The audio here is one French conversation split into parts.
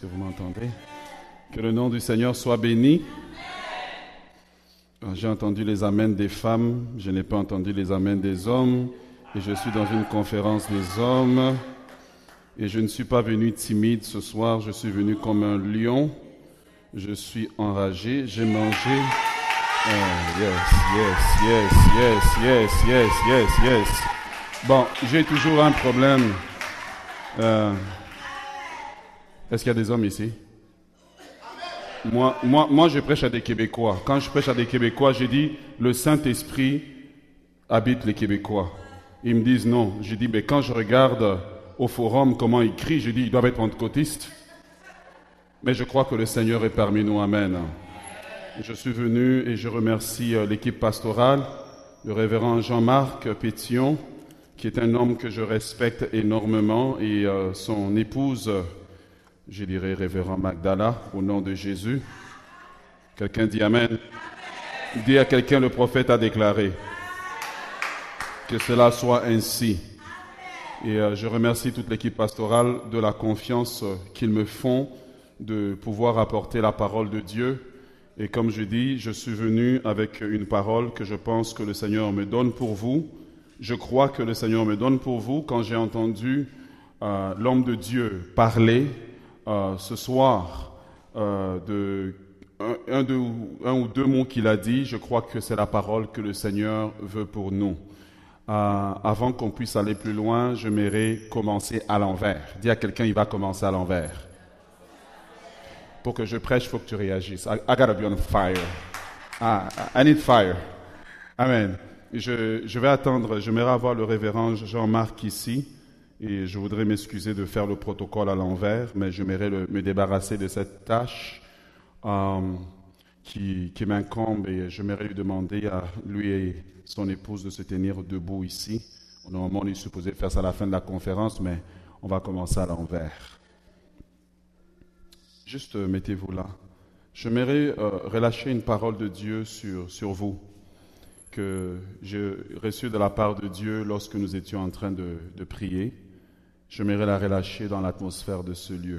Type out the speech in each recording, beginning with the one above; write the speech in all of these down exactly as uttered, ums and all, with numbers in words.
que vous m'entendez? Que le nom du Seigneur soit béni. J'ai entendu les amens des femmes, je n'ai pas entendu les amens des hommes, et je suis dans une conférence des hommes, et je ne suis pas venu timide ce soir, je suis venu comme un lion, je suis enragé, j'ai mangé. Oh, yes, yes, yes, yes, yes, yes, yes, yes. Bon, j'ai toujours un problème. Euh, est-ce qu'il y a des hommes ici? Moi, moi, moi, je prêche à des Québécois. Quand je prêche à des Québécois, j'ai dit, le Saint-Esprit habite les Québécois. Ils me disent non. J'ai dit, mais quand je regarde au forum comment ils crient, je dis, ils doivent être pentecôtistes. Mais je crois que le Seigneur est parmi nous. Amen. Je suis venu et je remercie l'équipe pastorale, le révérend Jean-Marc Pétillon, qui est un homme que je respecte énormément, et euh, son épouse, je dirais révérend Magdala, au nom de Jésus. Quelqu'un dit Amen. Dis à quelqu'un, le prophète a déclaré. Que cela soit ainsi. Et euh, je remercie toute l'équipe pastorale de la confiance qu'ils me font de pouvoir apporter la parole de Dieu. Et comme je dis, je suis venu avec une parole que je pense que le Seigneur me donne pour vous. Je crois que le Seigneur me donne pour vous. Quand j'ai entendu euh, l'homme de Dieu parler euh, ce soir euh, de un, un, de, un ou deux mots qu'il a dit, je crois que c'est la parole que le Seigneur veut pour nous. Euh, avant qu'on puisse aller plus loin, j'aimerais commencer à l'envers. Dis à quelqu'un, il va commencer à l'envers. Pour que je prêche, il faut que tu réagisses. I, I gotta be on fire. Ah, I need fire. Amen. Je, je vais attendre, j'aimerais avoir le révérend Jean-Marc ici, et je voudrais m'excuser de faire le protocole à l'envers, mais j'aimerais le, me débarrasser de cette tâche euh, qui, qui m'incombe, et j'aimerais lui demander à lui et son épouse de se tenir debout ici. Normalement, on est supposé faire ça à la fin de la conférence, mais on va commencer à l'envers. Juste euh, mettez-vous là. J'aimerais euh, relâcher une parole de Dieu sur, sur vous, que j'ai reçue de la part de Dieu lorsque nous étions en train de, de prier. J'aimerais la relâcher dans l'atmosphère de ce lieu.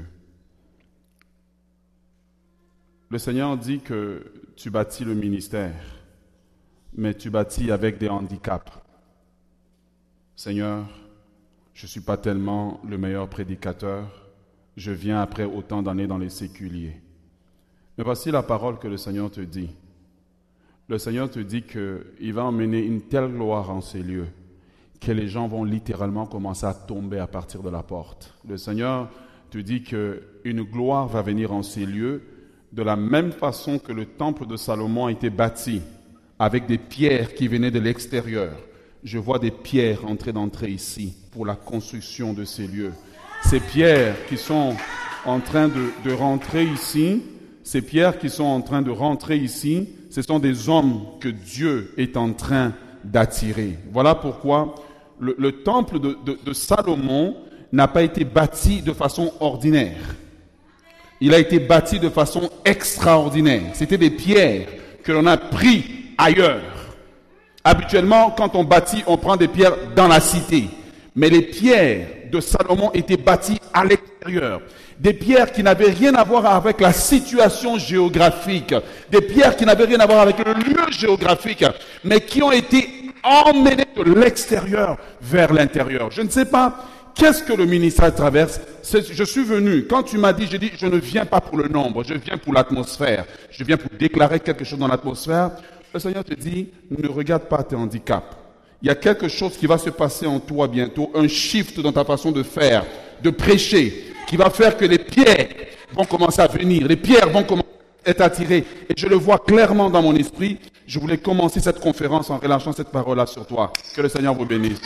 Le Seigneur dit que tu bâtis le ministère, mais tu bâtis avec des handicaps. Seigneur, je ne suis pas tellement le meilleur prédicateur. Je viens après autant d'années dans les séculiers. Mais voici la parole que le Seigneur te dit. Le Seigneur te dit qu'il va emmener une telle gloire en ces lieux que les gens vont littéralement commencer à tomber à partir de la porte. Le Seigneur te dit qu'une gloire va venir en ces lieux de la même façon que le temple de Salomon a été bâti avec des pierres qui venaient de l'extérieur. Je vois des pierres entrer d'entrer ici pour la construction de ces lieux. Ces pierres qui sont en train de, de rentrer ici, ces pierres qui sont en train de rentrer ici, ce sont des hommes que Dieu est en train d'attirer. Voilà pourquoi le, le temple de, de, de Salomon n'a pas été bâti de façon ordinaire. Il a été bâti de façon extraordinaire. C'était des pierres que l'on a prises ailleurs. Habituellement, quand on bâtit, on prend des pierres dans la cité. Mais les pierres de Salomon étaient bâties à l'extérieur. Des pierres qui n'avaient rien à voir avec la situation géographique. Des pierres qui n'avaient rien à voir avec le lieu géographique. Mais qui ont été emmenées de l'extérieur vers l'intérieur. Je ne sais pas qu'est-ce que le ministère traverse. C'est, je suis venu, quand tu m'as dit, j'ai dit, je ne viens pas pour le nombre, je viens pour l'atmosphère. Je viens pour déclarer quelque chose dans l'atmosphère. Le Seigneur te dit, ne regarde pas tes handicaps. Il y a quelque chose qui va se passer en toi bientôt, un shift dans ta façon de faire, de prêcher, qui va faire que les pierres vont commencer à venir, les pierres vont commencer à être attirées. Et je le vois clairement dans mon esprit. Je voulais commencer cette conférence en relâchant cette parole-là sur toi. Que le Seigneur vous bénisse.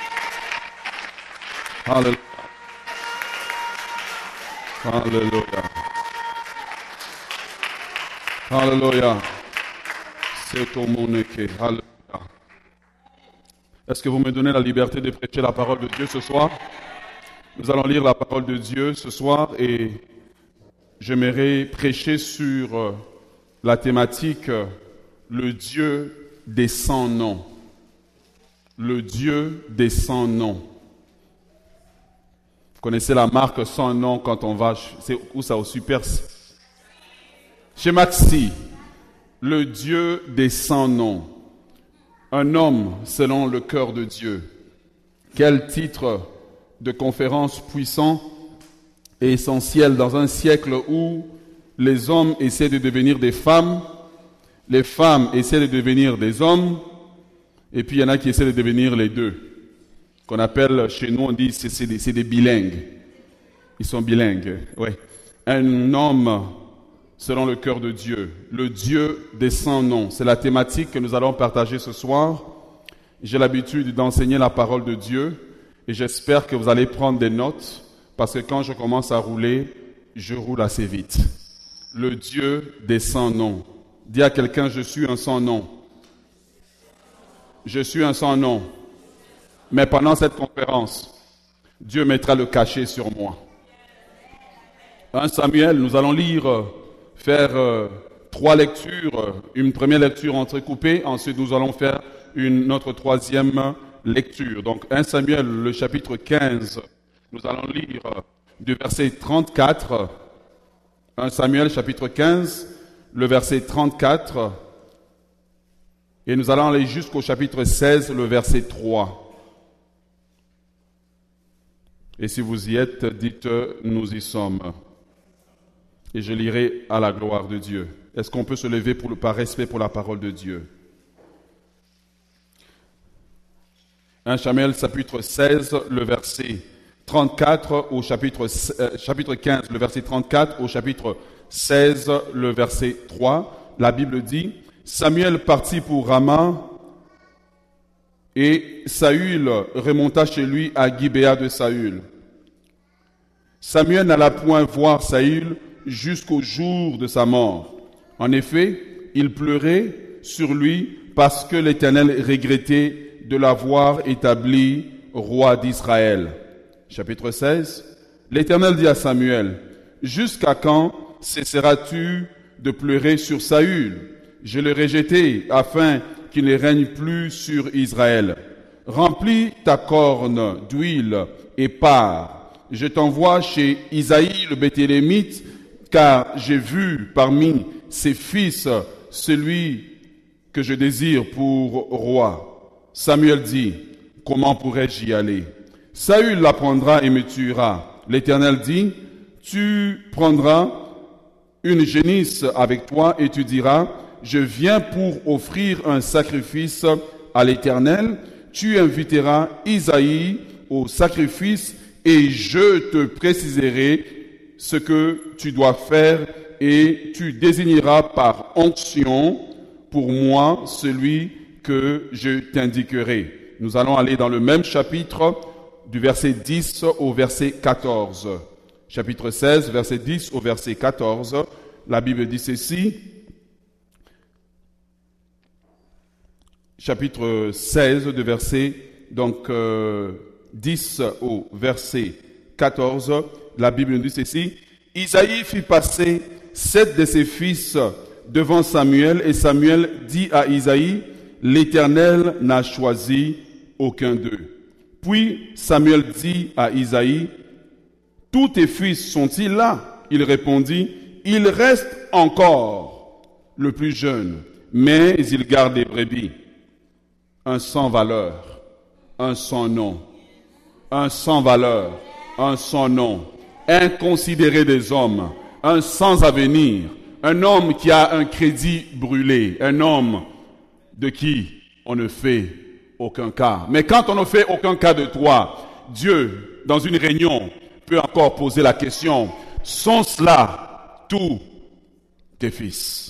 Alléluia. Alléluia. Alléluia. C'est ton moneke. Alléluia. Est-ce que vous me donnez la liberté de prêcher la parole de Dieu ce soir? Nous allons lire la parole de Dieu ce soir et j'aimerais prêcher sur la thématique « Le Dieu des cent noms ». Le Dieu des cent noms. connaissez la marque sans nom quand on va, c'est où ça, au Super? Chez Maxi, le Dieu des sans noms. Un homme selon le cœur de Dieu. Quel titre de conférence puissant et essentiel dans un siècle où les hommes essaient de devenir des femmes, les femmes essaient de devenir des hommes, et puis il y en a qui essaient de devenir les deux. Qu'on appelle, chez nous, on dit c'est, c'est, des, c'est des bilingues. Ils sont bilingues, oui. Un homme selon le cœur de Dieu, le Dieu des sans noms. C'est la thématique que nous allons partager ce soir. J'ai l'habitude d'enseigner la parole de Dieu et j'espère que vous allez prendre des notes parce que quand je commence à rouler, je roule assez vite. Le Dieu des sans noms. Dis à quelqu'un, je suis un sans nom. Je suis un sans nom. Mais pendant cette conférence, Dieu mettra le cachet sur moi. Premier Samuel, nous allons lire, faire euh, trois lectures. Une première lecture entrecoupée, ensuite nous allons faire une, notre troisième lecture. Donc Premier Samuel, le chapitre quinze, nous allons lire du verset trente-quatre. Premier Samuel, chapitre quinze, le verset trente-quatre. Et nous allons aller jusqu'au chapitre seize, le verset trois. Et si vous y êtes, dites « nous y sommes ». Et je lirai à la gloire de Dieu. Est-ce qu'on peut se lever pour le, par respect pour la parole de Dieu? Premier Samuel, chapitre seize, le verset trente-quatre au chapitre, euh, chapitre quinze, le verset trente-quatre au chapitre seize, le verset trois. La Bible dit « Samuel partit pour Rama et Saül remonta chez lui à Gibéa de Saül. Samuel n'alla point voir Saül jusqu'au jour de sa mort. En effet, il pleurait sur lui parce que l'Éternel regrettait de l'avoir établi roi d'Israël. » Chapitre seize. L'Éternel dit à Samuel, « Jusqu'à quand cesseras-tu de pleurer sur Saül? Je l'ai rejeté afin qu'il ne règne plus sur Israël. Remplis ta corne d'huile et pars. Je t'envoie chez Isaïe le Béthélémite, car j'ai vu parmi ses fils celui que je désire pour roi. » Samuel dit, « Comment pourrais-je y aller? Saül l'apprendra et me tuera. » L'Éternel dit, « Tu prendras une génisse avec toi et tu diras, « Je viens pour offrir un sacrifice à l'Éternel. » Tu inviteras Isaïe au sacrifice et je te préciserai ce que tu dois faire et tu désigneras par onction pour moi celui que je t'indiquerai. Nous allons aller dans le même chapitre du verset dix au verset quatorze. Chapitre seize, verset dix au verset quatorze. La Bible dit ceci. Chapitre seize, de verset donc, euh, dix au verset quatorze. La Bible dit ceci. Isaïe fit passer sept de ses fils devant Samuel, et Samuel dit à Isaïe, « L'Éternel n'a choisi aucun d'eux. » Puis Samuel dit à Isaïe, « Tous tes fils sont-ils là? » Il répondit, « Il reste encore le plus jeune, mais il garde les brebis. » Un sans valeur, un sans nom, un sans valeur, un sans nom, inconsidéré des hommes, un sans avenir, un homme qui a un crédit brûlé, un homme de qui on ne fait aucun cas. Mais quand on ne fait aucun cas de toi, Dieu, dans une réunion, peut encore poser la question, sont-ce là tous tes fils?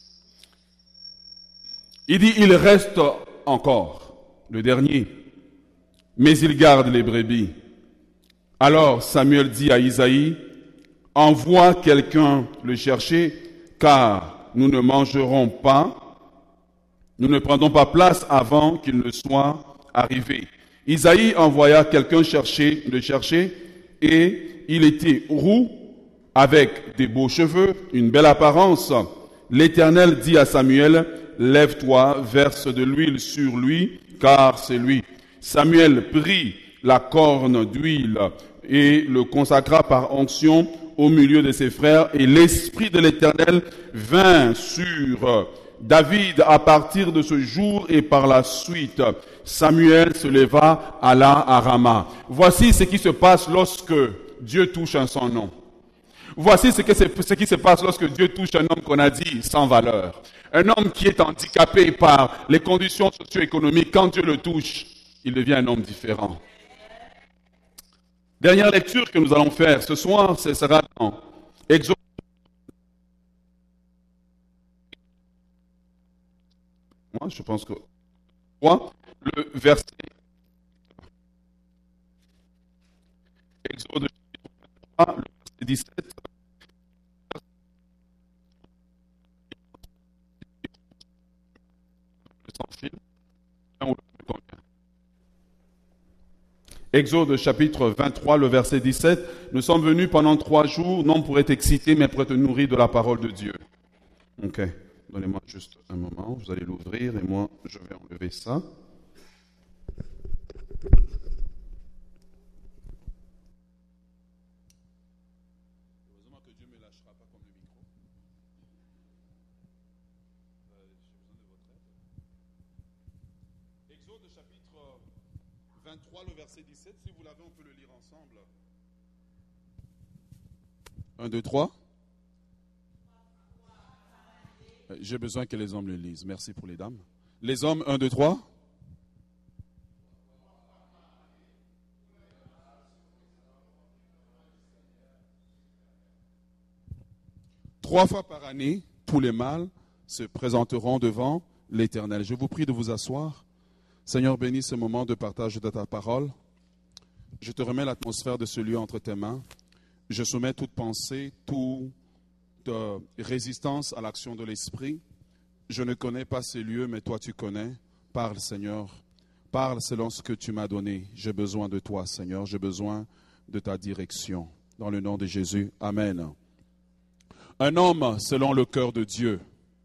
Il dit, il reste encore le dernier, mais il garde les brebis. Alors Samuel dit à Isaïe, envoie quelqu'un le chercher, car nous ne mangerons pas, nous ne prendrons pas place avant qu'il ne soit arrivé. Isaïe envoya quelqu'un chercher, le chercher, et il était roux, avec des beaux cheveux, une belle apparence. L'Éternel dit à Samuel, lève-toi, verse de l'huile sur lui, car c'est lui. Samuel prit la corne d'huile et le consacra par onction au milieu de ses frères. Et l'Esprit de l'Éternel vint sur David à partir de ce jour et par la suite. Samuel se leva, alla à Rama. Voici ce qui se passe lorsque Dieu touche un sans nom. Voici ce, que ce qui se passe lorsque Dieu touche un homme qu'on a dit sans valeur. Un homme qui est handicapé par les conditions socio-économiques. Quand Dieu le touche, il devient un homme différent. Dernière lecture que nous allons faire ce soir, ce sera dans Exode. Moi, je pense que le verset Exode trois, le verset dix-sept. Exode chapitre vingt-trois, le verset dix-sept. Nous sommes venus pendant trois jours, non pour être excités, mais pour être nourris de la parole de Dieu. Ok, donnez-moi juste un moment, vous allez l'ouvrir et moi je vais enlever ça. Heureusement que Dieu ne me lâchera pas comme le micro. Euh, j'ai besoin de votre aide. Exode chapitre vingt-trois, le verset dix-sept, si vous l'avez, on peut le lire ensemble. un, deux, trois. J'ai besoin que les hommes le lisent. Merci pour les dames. Les hommes, un, deux, trois. Trois fois par année, tous les mâles se présenteront devant l'Éternel. Je vous prie de vous asseoir. Seigneur, bénis ce moment de partage de ta parole. Je te remets l'atmosphère de ce lieu entre tes mains. Je soumets toute pensée, toute euh, résistance à l'action de l'Esprit. Je ne connais pas ces lieux, mais toi tu connais. Parle, Seigneur. Parle selon ce que tu m'as donné. J'ai besoin de toi, Seigneur. J'ai besoin de ta direction. Dans le nom de Jésus. Amen. Un homme selon le cœur de Dieu.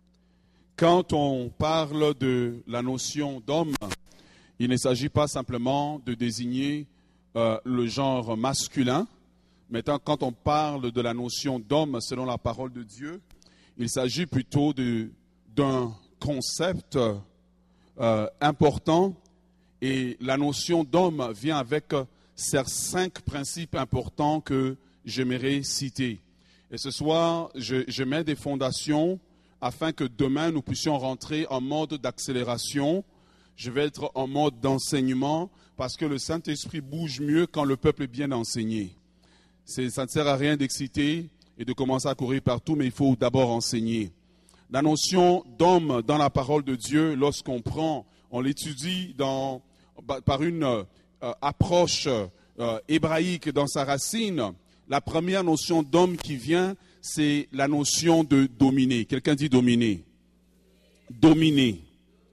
Quand on parle de la notion d'homme, il ne s'agit pas simplement de désigner euh, le genre masculin, mais quand on parle de la notion d'homme selon la parole de Dieu, il s'agit plutôt de, d'un concept euh, important, et la notion d'homme vient avec ces cinq principes importants que j'aimerais citer. Et ce soir, je, je mets des fondations afin que demain nous puissions rentrer en mode d'accélération. Je vais être en mode d'enseignement parce que le Saint-Esprit bouge mieux quand le peuple est bien enseigné. C'est, ça ne sert à rien d'exciter et de commencer à courir partout, mais il faut d'abord enseigner. La notion d'homme dans la parole de Dieu, lorsqu'on prend, on l'étudie dans, par une euh, approche euh, hébraïque dans sa racine, la première notion d'homme qui vient, c'est la notion de dominer. Quelqu'un dit dominer. Dominer.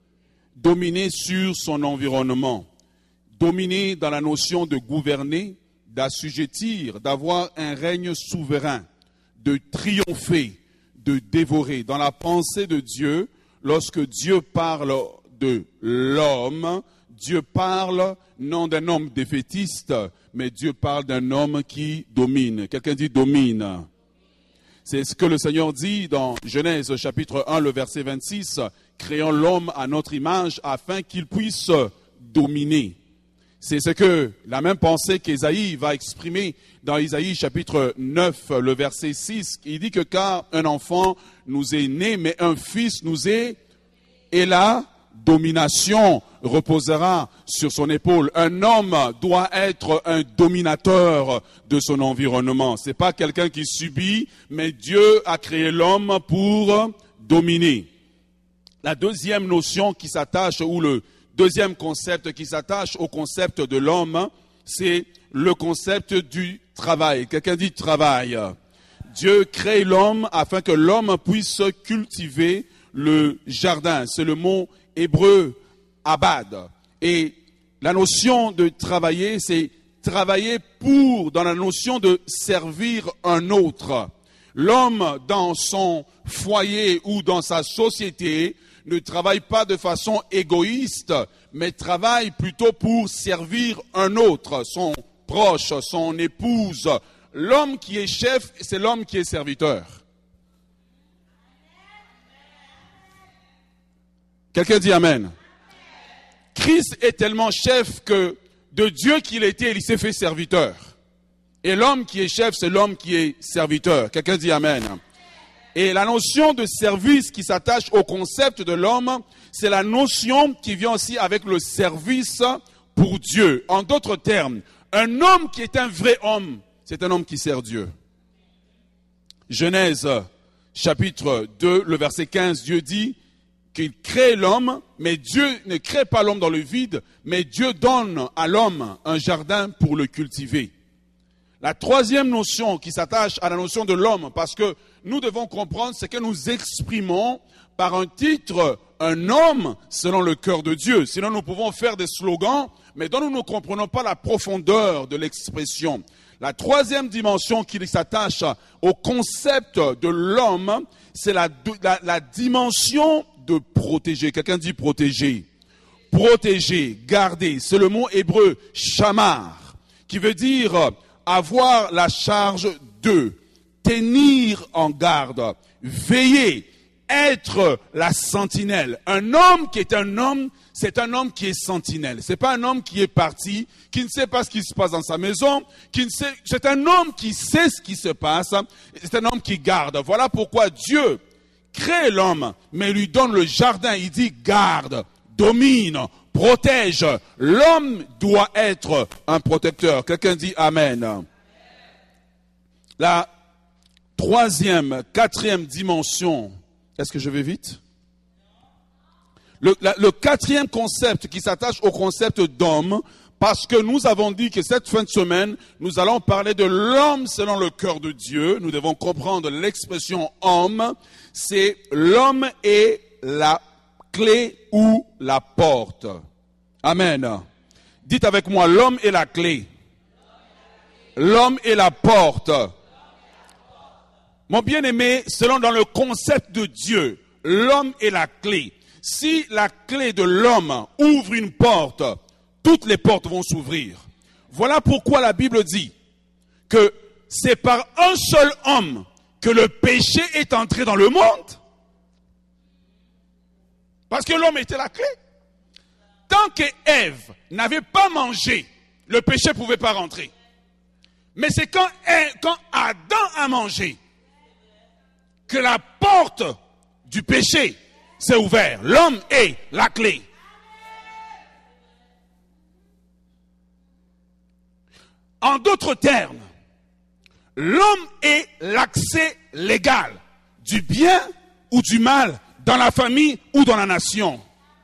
Dominer sur son environnement. Dominer dans la notion de gouverner, d'assujettir, d'avoir un règne souverain, de triompher, de dévorer. Dans la pensée de Dieu, lorsque Dieu parle de l'homme, Dieu parle non d'un homme défaitiste, mais Dieu parle d'un homme qui domine. Quelqu'un dit domine. C'est ce que le Seigneur dit dans Genèse chapitre un, le verset vingt-six. Créons l'homme à notre image afin qu'il puisse dominer. C'est ce que la même pensée qu'Ésaïe va exprimer dans Ésaïe chapitre neuf, le verset six. Il dit que car un enfant nous est né, mais un fils nous est, et la domination reposera sur son épaule. Un homme doit être un dominateur de son environnement. C'est pas quelqu'un qui subit, mais Dieu a créé l'homme pour dominer. La deuxième notion qui s'attache, ou le deuxième concept qui s'attache au concept de l'homme, c'est le concept du travail. Quelqu'un dit travail. Dieu crée l'homme afin que l'homme puisse cultiver le jardin. C'est le mot hébreu abad. Et la notion de travailler, c'est travailler pour, dans la notion de servir un autre. L'homme dans son foyer ou dans sa société ne travaille pas de façon égoïste, mais travaille plutôt pour servir un autre, son proche, son épouse. L'homme qui est chef, c'est l'homme qui est serviteur. Quelqu'un dit Amen. Christ est tellement chef que de Dieu qu'il était, il s'est fait serviteur. Et l'homme qui est chef, c'est l'homme qui est serviteur. Quelqu'un dit Amen. Et la notion de service qui s'attache au concept de l'homme, c'est la notion qui vient aussi avec le service pour Dieu. En d'autres termes, un homme qui est un vrai homme, c'est un homme qui sert Dieu. Genèse chapitre deux, le verset quinze, Dieu dit qu'il crée l'homme, mais Dieu ne crée pas l'homme dans le vide, mais Dieu donne à l'homme un jardin pour le cultiver. La troisième notion qui s'attache à la notion de l'homme, parce que nous devons comprendre ce que nous exprimons par un titre, un homme selon le cœur de Dieu. Sinon nous pouvons faire des slogans, mais dont nous ne comprenons pas la profondeur de l'expression. La troisième dimension qui s'attache au concept de l'homme, c'est la, la, la dimension de protéger. Quelqu'un dit protéger. Protéger, garder. C'est le mot hébreu shamar, qui veut dire avoir la charge de, tenir en garde, veiller, être la sentinelle. Un homme qui est un homme, c'est un homme qui est sentinelle. C'est pas un homme qui est parti, qui ne sait pas ce qui se passe dans sa maison, qui ne sait, c'est un homme qui sait ce qui se passe, c'est un homme qui garde. Voilà pourquoi Dieu crée l'homme, mais lui donne le jardin. Il dit garde, domine, protège. L'homme doit être un protecteur. Quelqu'un dit Amen. La troisième, quatrième dimension. Est-ce que je vais vite? Le, la, le quatrième concept qui s'attache au concept d'homme, parce que nous avons dit que cette fin de semaine, nous allons parler de l'homme selon le cœur de Dieu. Nous devons comprendre l'expression homme. C'est l'homme est la clé ou la porte. Amen. Dites avec moi, l'homme est la clé. L'homme est la porte. Mon bien-aimé, selon dans le concept de Dieu, l'homme est la clé. Si la clé de l'homme ouvre une porte, toutes les portes vont s'ouvrir. Voilà pourquoi la Bible dit que c'est par un seul homme que le péché est entré dans le monde. Parce que l'homme était la clé. Tant que Ève n'avait pas mangé, le péché ne pouvait pas rentrer. Mais c'est quand, quand Adam a mangé que la porte du péché s'est ouverte. L'homme est la clé. En d'autres termes, l'homme est l'accès légal du bien ou du mal dans la famille ou dans la nation.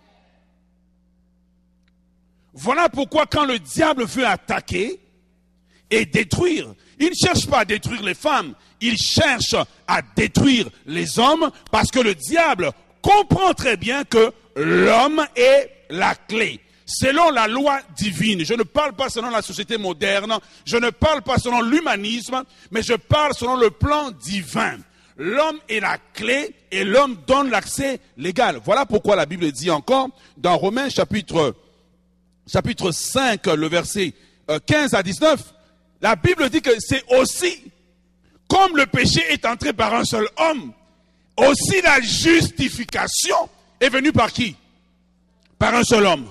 Voilà pourquoi quand le diable veut attaquer et détruire, il ne cherche pas à détruire les femmes, il cherche à détruire les hommes parce que le diable comprend très bien que l'homme est la clé. Selon la loi divine, je ne parle pas selon la société moderne, je ne parle pas selon l'humanisme, mais je parle selon le plan divin. L'homme est la clé et l'homme donne l'accès légal. Voilà pourquoi la Bible dit encore dans Romains chapitre, chapitre cinq, le verset quinze à dix-neuf, la Bible dit que c'est aussi, comme le péché est entré par un seul homme, aussi la justification est venue par qui? Par un seul homme.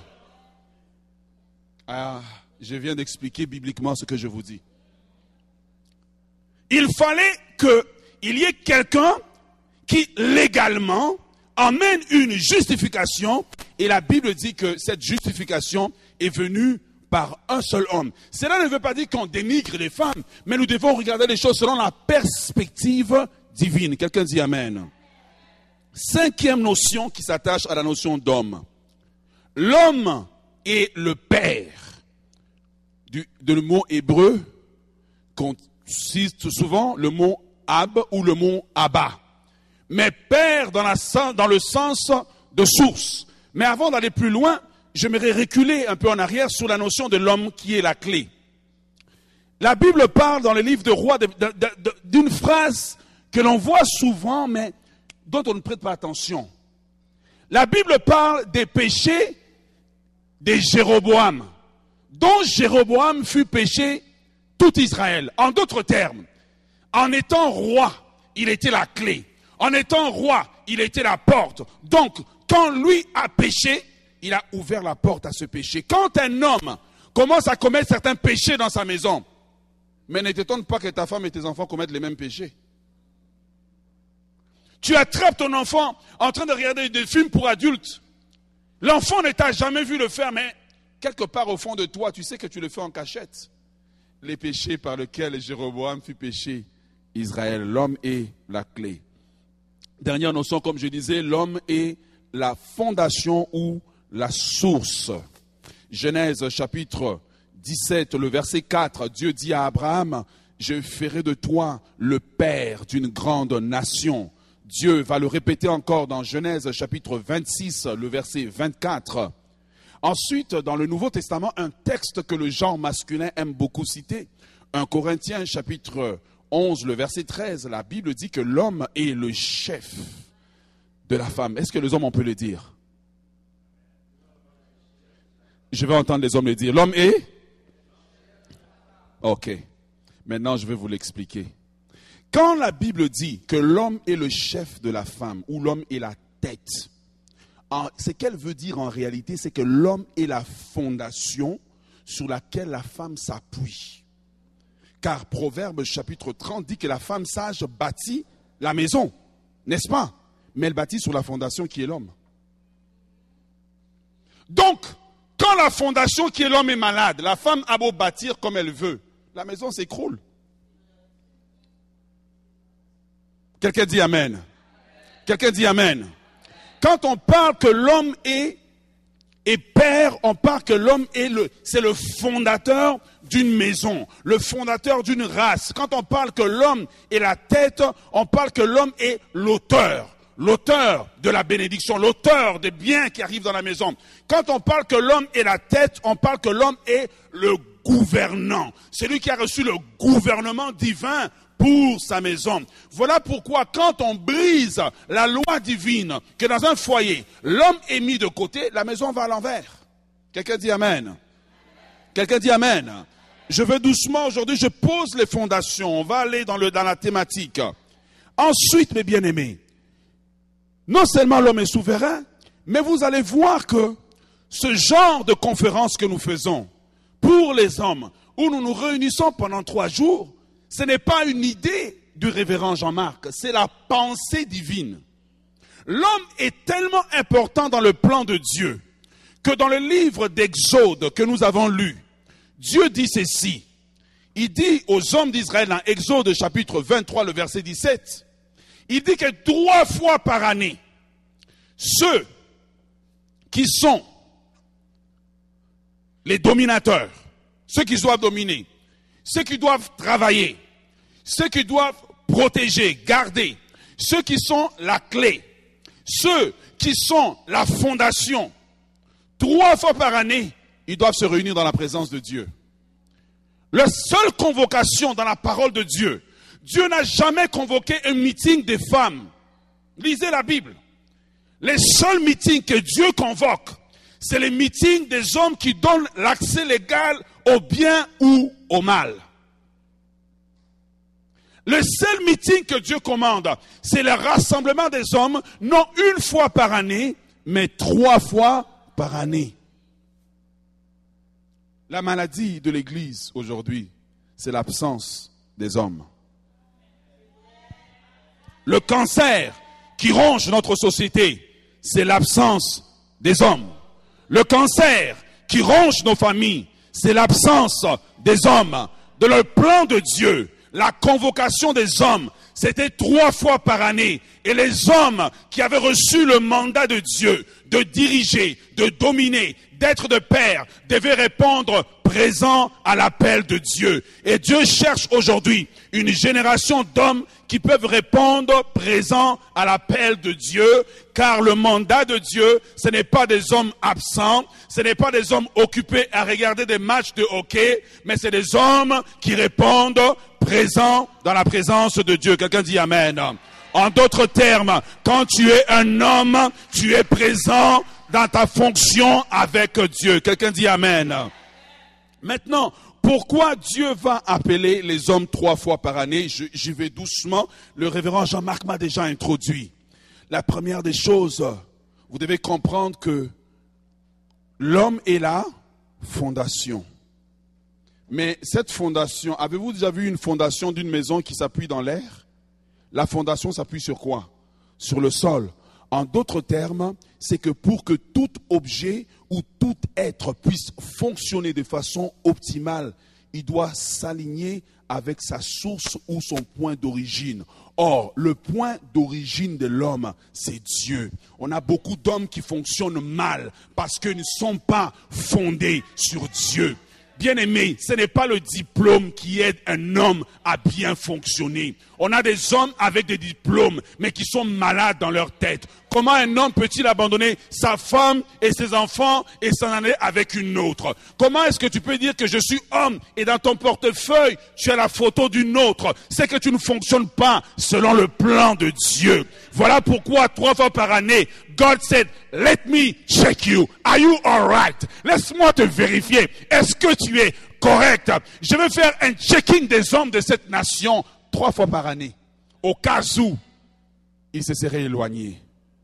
Ah, je viens d'expliquer bibliquement ce que je vous dis. Il fallait qu'il y ait quelqu'un qui légalement emmène une justification et la Bible dit que cette justification est venue par un seul homme. Cela ne veut pas dire qu'on dénigre les femmes, mais nous devons regarder les choses selon la perspective divine. Quelqu'un dit Amen. Cinquième notion qui s'attache à la notion d'homme. L'homme est le père. Du, de le mot hébreu, qu'on cite souvent le mot Ab ou le mot Abba. Mais père dans, la, dans le sens de source. Mais avant d'aller plus loin, j'aimerais reculer un peu en arrière sur la notion de l'homme qui est la clé. La Bible parle dans le livre de Rois d'une phrase que l'on voit souvent, mais dont on ne prête pas attention. La Bible parle des péchés de Jéroboam, dont Jéroboam fut péché tout Israël. En d'autres termes, en étant roi, il était la clé. En étant roi, il était la porte. Donc, quand lui a péché, il a ouvert la porte à ce péché. Quand un homme commence à commettre certains péchés dans sa maison, mais ne t'étonne pas que ta femme et tes enfants commettent les mêmes péchés. Tu attrapes ton enfant en train de regarder des films pour adultes. L'enfant ne t'a jamais vu le faire, mais quelque part au fond de toi, tu sais que tu le fais en cachette. Les péchés par lesquels Jéroboam fut péché, Israël, l'homme est la clé. Dernière notion, comme je disais, l'homme est la fondation ou la source. Genèse chapitre dix-sept, le verset quatre, Dieu dit à Abraham, « Je ferai de toi le père d'une grande nation. » Dieu va le répéter encore dans Genèse chapitre vingt-six, le verset vingt-quatre. Ensuite, dans le Nouveau Testament, un texte que le genre masculin aime beaucoup citer. un Corinthiens chapitre onze, le verset treize, la Bible dit que l'homme est le chef de la femme. Est-ce que les hommes, on peut le dire? Je vais entendre les hommes le dire. L'homme est? Ok. Maintenant, je vais vous l'expliquer. Quand la Bible dit que l'homme est le chef de la femme, ou l'homme est la tête, ce qu'elle veut dire en réalité, c'est que l'homme est la fondation sur laquelle la femme s'appuie. Car Proverbe chapitre trente dit que la femme sage bâtit la maison, n'est-ce pas? Mais elle bâtit sur la fondation qui est l'homme. Donc, quand la fondation qui est l'homme est malade, la femme a beau bâtir comme elle veut, la maison s'écroule. Quelqu'un dit amen. Quelqu'un dit amen. Quand on parle que l'homme est, est père, on parle que l'homme est le, c'est le fondateur d'une maison, le fondateur d'une race. Quand on parle que l'homme est la tête, on parle que l'homme est l'auteur, l'auteur de la bénédiction, l'auteur des biens qui arrivent dans la maison. Quand on parle que l'homme est la tête, on parle que l'homme est le gouvernant, celui qui a reçu le gouvernement divin pour sa maison. Voilà pourquoi quand on brise la loi divine, que dans un foyer, l'homme est mis de côté, la maison va à l'envers. Quelqu'un dit amen. Quelqu'un dit amen. Je vais doucement aujourd'hui, je pose les fondations. On va aller dans, le, dans la thématique. Ensuite, mes bien-aimés, non seulement l'homme est souverain, mais vous allez voir que ce genre de conférence que nous faisons pour les hommes, où nous nous réunissons pendant trois jours, ce n'est pas une idée du révérend Jean-Marc, c'est la pensée divine. L'homme est tellement important dans le plan de Dieu que dans le livre d'Exode que nous avons lu, Dieu dit ceci. Il dit aux hommes d'Israël dans Exode chapitre vingt-trois, le verset dix-sept, il dit que trois fois par année, ceux qui sont les dominateurs, ceux qui doivent dominer, ceux qui doivent travailler, ceux qui doivent protéger, garder, ceux qui sont la clé, ceux qui sont la fondation, trois fois par année, ils doivent se réunir dans la présence de Dieu. La seule convocation dans la parole de Dieu, Dieu n'a jamais convoqué un meeting des femmes. Lisez la Bible. Les seuls meetings que Dieu convoque, c'est les meetings des hommes qui donnent l'accès légal au bien ou au mal. Le seul meeting que Dieu commande, c'est le rassemblement des hommes, non une fois par année, mais trois fois par année. La maladie de l'Église aujourd'hui, c'est l'absence des hommes. Le cancer qui ronge notre société, c'est l'absence des hommes. Le cancer qui ronge nos familles, c'est l'absence des hommes. De le plan de Dieu, la convocation des hommes, c'était trois fois par année. Et les hommes qui avaient reçu le mandat de Dieu de diriger, de dominer, d'être de père, devaient répondre présent à l'appel de Dieu. Et Dieu cherche aujourd'hui une génération d'hommes qui peuvent répondre présent à l'appel de Dieu, car le mandat de Dieu, ce n'est pas des hommes absents, ce n'est pas des hommes occupés à regarder des matchs de hockey, mais c'est des hommes qui répondent présent dans la présence de Dieu. Quelqu'un dit Amen. En d'autres termes, quand tu es un homme, tu es présent dans ta fonction avec Dieu. Quelqu'un dit Amen. Maintenant, pourquoi Dieu va appeler les hommes trois fois par année? Je, j'y vais doucement. Le révérend Jean-Marc m'a déjà introduit. La première des choses, vous devez comprendre que l'homme est la fondation. Mais cette fondation, avez-vous déjà vu une fondation d'une maison qui s'appuie dans l'air? La fondation s'appuie sur quoi? Sur le sol. En d'autres termes, c'est que pour que tout objet ou tout être puisse fonctionner de façon optimale, il doit s'aligner avec sa source ou son point d'origine. Or, le point d'origine de l'homme, c'est Dieu. On a beaucoup d'hommes qui fonctionnent mal parce qu'ils ne sont pas fondés sur Dieu. Bien-aimé, ce n'est pas le diplôme qui aide un homme à bien fonctionner. On a des hommes avec des diplômes, mais qui sont malades dans leur tête. Comment un homme peut-il abandonner sa femme et ses enfants et s'en aller avec une autre? Comment est-ce que tu peux dire que je suis homme et dans ton portefeuille, tu as la photo d'une autre? C'est que tu ne fonctionnes pas selon le plan de Dieu. Voilà pourquoi trois fois par année, God said, let me check you. Are you all right? Laisse-moi te vérifier. Est-ce que tu es correct? Je vais faire un checking des hommes de cette nation trois fois par année. Au cas où ils se seraient éloignés.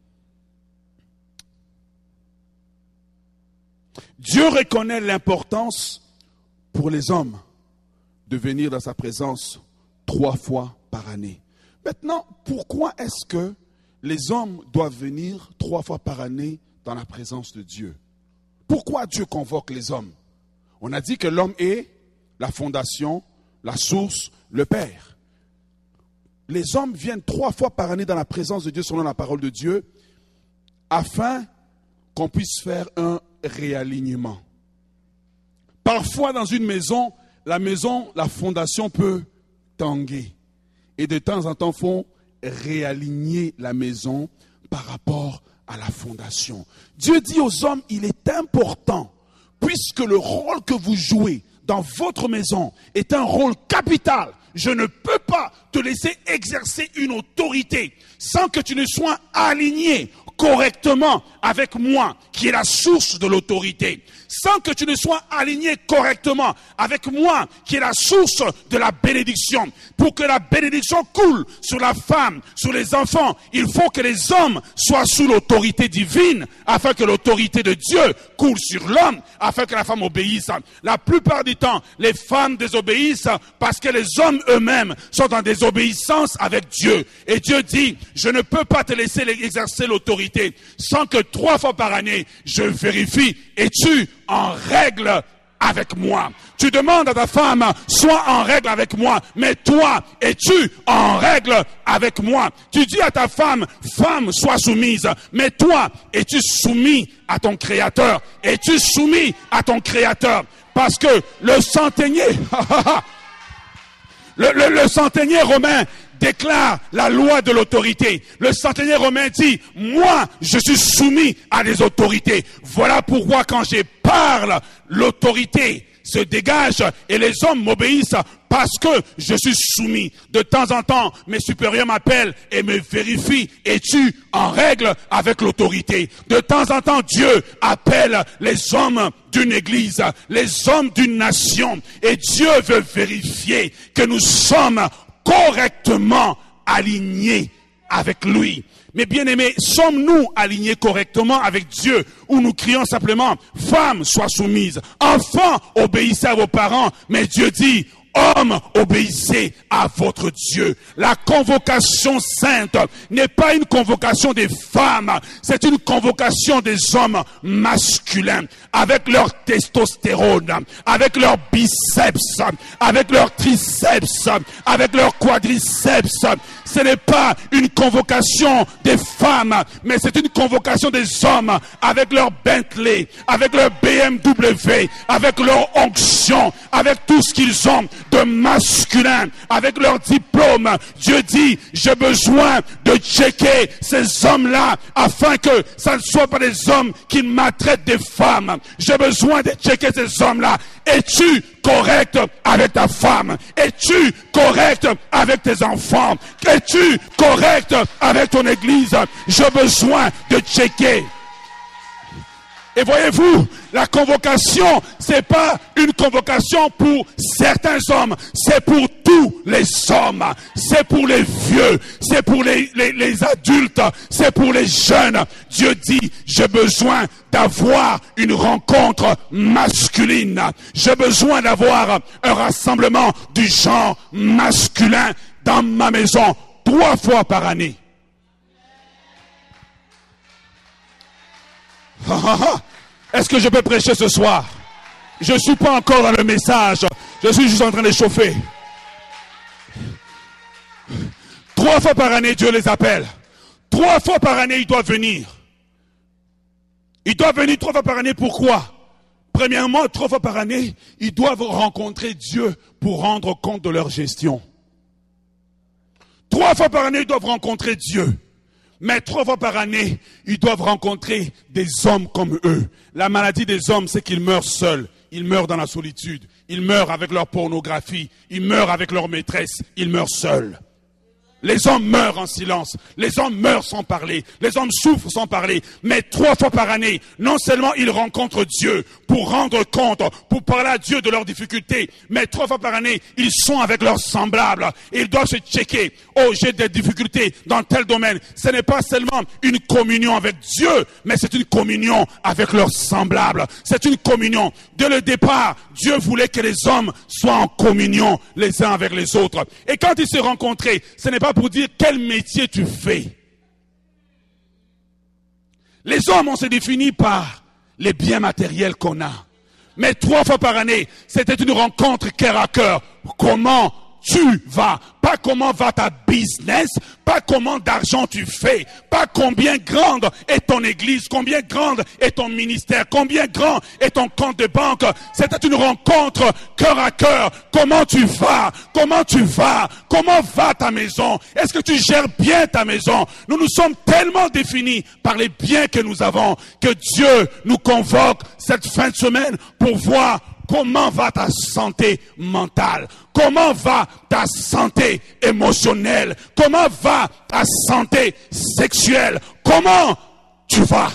Dieu reconnaît l'importance pour les hommes de venir dans sa présence trois fois par année. Maintenant, pourquoi est-ce que les hommes doivent venir trois fois par année dans la présence de Dieu? Pourquoi Dieu convoque les hommes? On a dit que l'homme est la fondation, la source, le Père. Les hommes viennent trois fois par année dans la présence de Dieu selon la parole de Dieu afin qu'on puisse faire un réalignement. Parfois dans une maison, la maison, la fondation peut tanguer. Et de temps en temps, il faut réaligner la maison par rapport à la fondation. Dieu dit aux hommes, il est important, puisque le rôle que vous jouez dans votre maison est un rôle capital. Je ne peux pas te laisser exercer une autorité sans que tu ne sois aligné correctement avec moi, qui est la source de l'autorité. Sans que tu ne sois aligné correctement avec moi, qui est la source de la bénédiction. Pour que la bénédiction coule sur la femme, sur les enfants, il faut que les hommes soient sous l'autorité divine, afin que l'autorité de Dieu coule sur l'homme, afin que la femme obéisse. La plupart du temps, les femmes désobéissent parce que les hommes eux-mêmes sont en désobéissance avec Dieu. Et Dieu dit, je ne peux pas te laisser exercer l'autorité sans que trois fois par année, je vérifie, es-tu en règle avec moi? Tu demandes à ta femme, sois en règle avec moi, mais toi, es-tu en règle avec moi? Tu dis à ta femme, femme, sois soumise, mais toi, es-tu soumis à ton Créateur? Es-tu soumis à ton Créateur? Parce que le centenier, le, le, le centenier romain déclare la loi de l'autorité. Le centenier romain dit, moi, je suis soumis à des autorités. Voilà pourquoi quand je parle, l'autorité se dégage et les hommes m'obéissent parce que je suis soumis. De temps en temps, mes supérieurs m'appellent et me vérifient. Es-tu en règle avec l'autorité? De temps en temps, Dieu appelle les hommes d'une église, les hommes d'une nation. Et Dieu veut vérifier que nous sommes correctement alignés avec lui. Mais bien aimés, sommes-nous alignés correctement avec Dieu, ou nous crions simplement, femme, sois soumise, enfant, obéissez à vos parents, mais Dieu dit, hommes, obéissez à votre Dieu. La convocation sainte n'est pas une convocation des femmes, c'est une convocation des hommes masculins, avec leur testostérone, avec leur biceps, avec leur triceps, avec leur quadriceps. Ce n'est pas une convocation des femmes, mais c'est une convocation des hommes avec leur Bentley, avec leur B M W, avec leur onction, avec tout ce qu'ils ont. de masculins avec leur diplôme. Dieu dit, j'ai besoin de checker ces hommes-là afin que ça ne soit pas des hommes qui maltraitent des femmes. J'ai besoin de checker ces hommes-là. Es-tu correct avec ta femme? Es-tu correct avec tes enfants? Es-tu correct avec ton église? J'ai besoin de checker. Et voyez-vous, la convocation, c'est pas une convocation pour certains hommes, c'est pour tous les hommes, c'est pour les vieux, c'est pour les, les, les adultes, c'est pour les jeunes. Dieu dit, j'ai besoin d'avoir une rencontre masculine, j'ai besoin d'avoir un rassemblement du genre masculin dans ma maison trois fois par année. Est-ce que je peux prêcher ce soir? Je ne suis pas encore dans le message. Je suis juste en train de chauffer. Trois fois par année, Dieu les appelle. Trois fois par année, ils doivent venir. Ils doivent venir trois fois par année. Pourquoi? Premièrement, trois fois par année, ils doivent rencontrer Dieu pour rendre compte de leur gestion. Trois fois par année, ils doivent rencontrer Dieu. Mais trois fois par année, ils doivent rencontrer des hommes comme eux. La maladie des hommes, c'est qu'ils meurent seuls. Ils meurent dans la solitude. Ils meurent avec leur pornographie. Ils meurent avec leur maîtresse. Ils meurent seuls. Les hommes meurent en silence. Les hommes meurent sans parler. Les hommes souffrent sans parler. Mais trois fois par année, non seulement ils rencontrent Dieu pour rendre compte, pour parler à Dieu de leurs difficultés, mais trois fois par année, ils sont avec leurs semblables. Et ils doivent se checker. Oh, j'ai des difficultés dans tel domaine. Ce n'est pas seulement une communion avec Dieu, mais c'est une communion avec leurs semblables. C'est une communion. Dès le départ, Dieu voulait que les hommes soient en communion les uns avec les autres. Et quand ils se rencontraient, ce n'est pas pour dire quel métier tu fais. Les hommes, on se définit par les biens matériels qu'on a. Mais trois fois par année, c'était une rencontre cœur à cœur. Comment tu vas? Pas comment va ta business, pas comment d'argent tu fais, pas combien grande est ton église, combien grande est ton ministère, combien grand est ton compte de banque. C'était une rencontre cœur à cœur. Comment tu vas? Comment tu vas? Comment va ta maison? Est-ce que tu gères bien ta maison? Nous nous sommes tellement définis par les biens que nous avons que Dieu nous convoque cette fin de semaine pour voir comment va ta santé mentale? Comment va ta santé émotionnelle? Comment va ta santé sexuelle? Comment tu vas?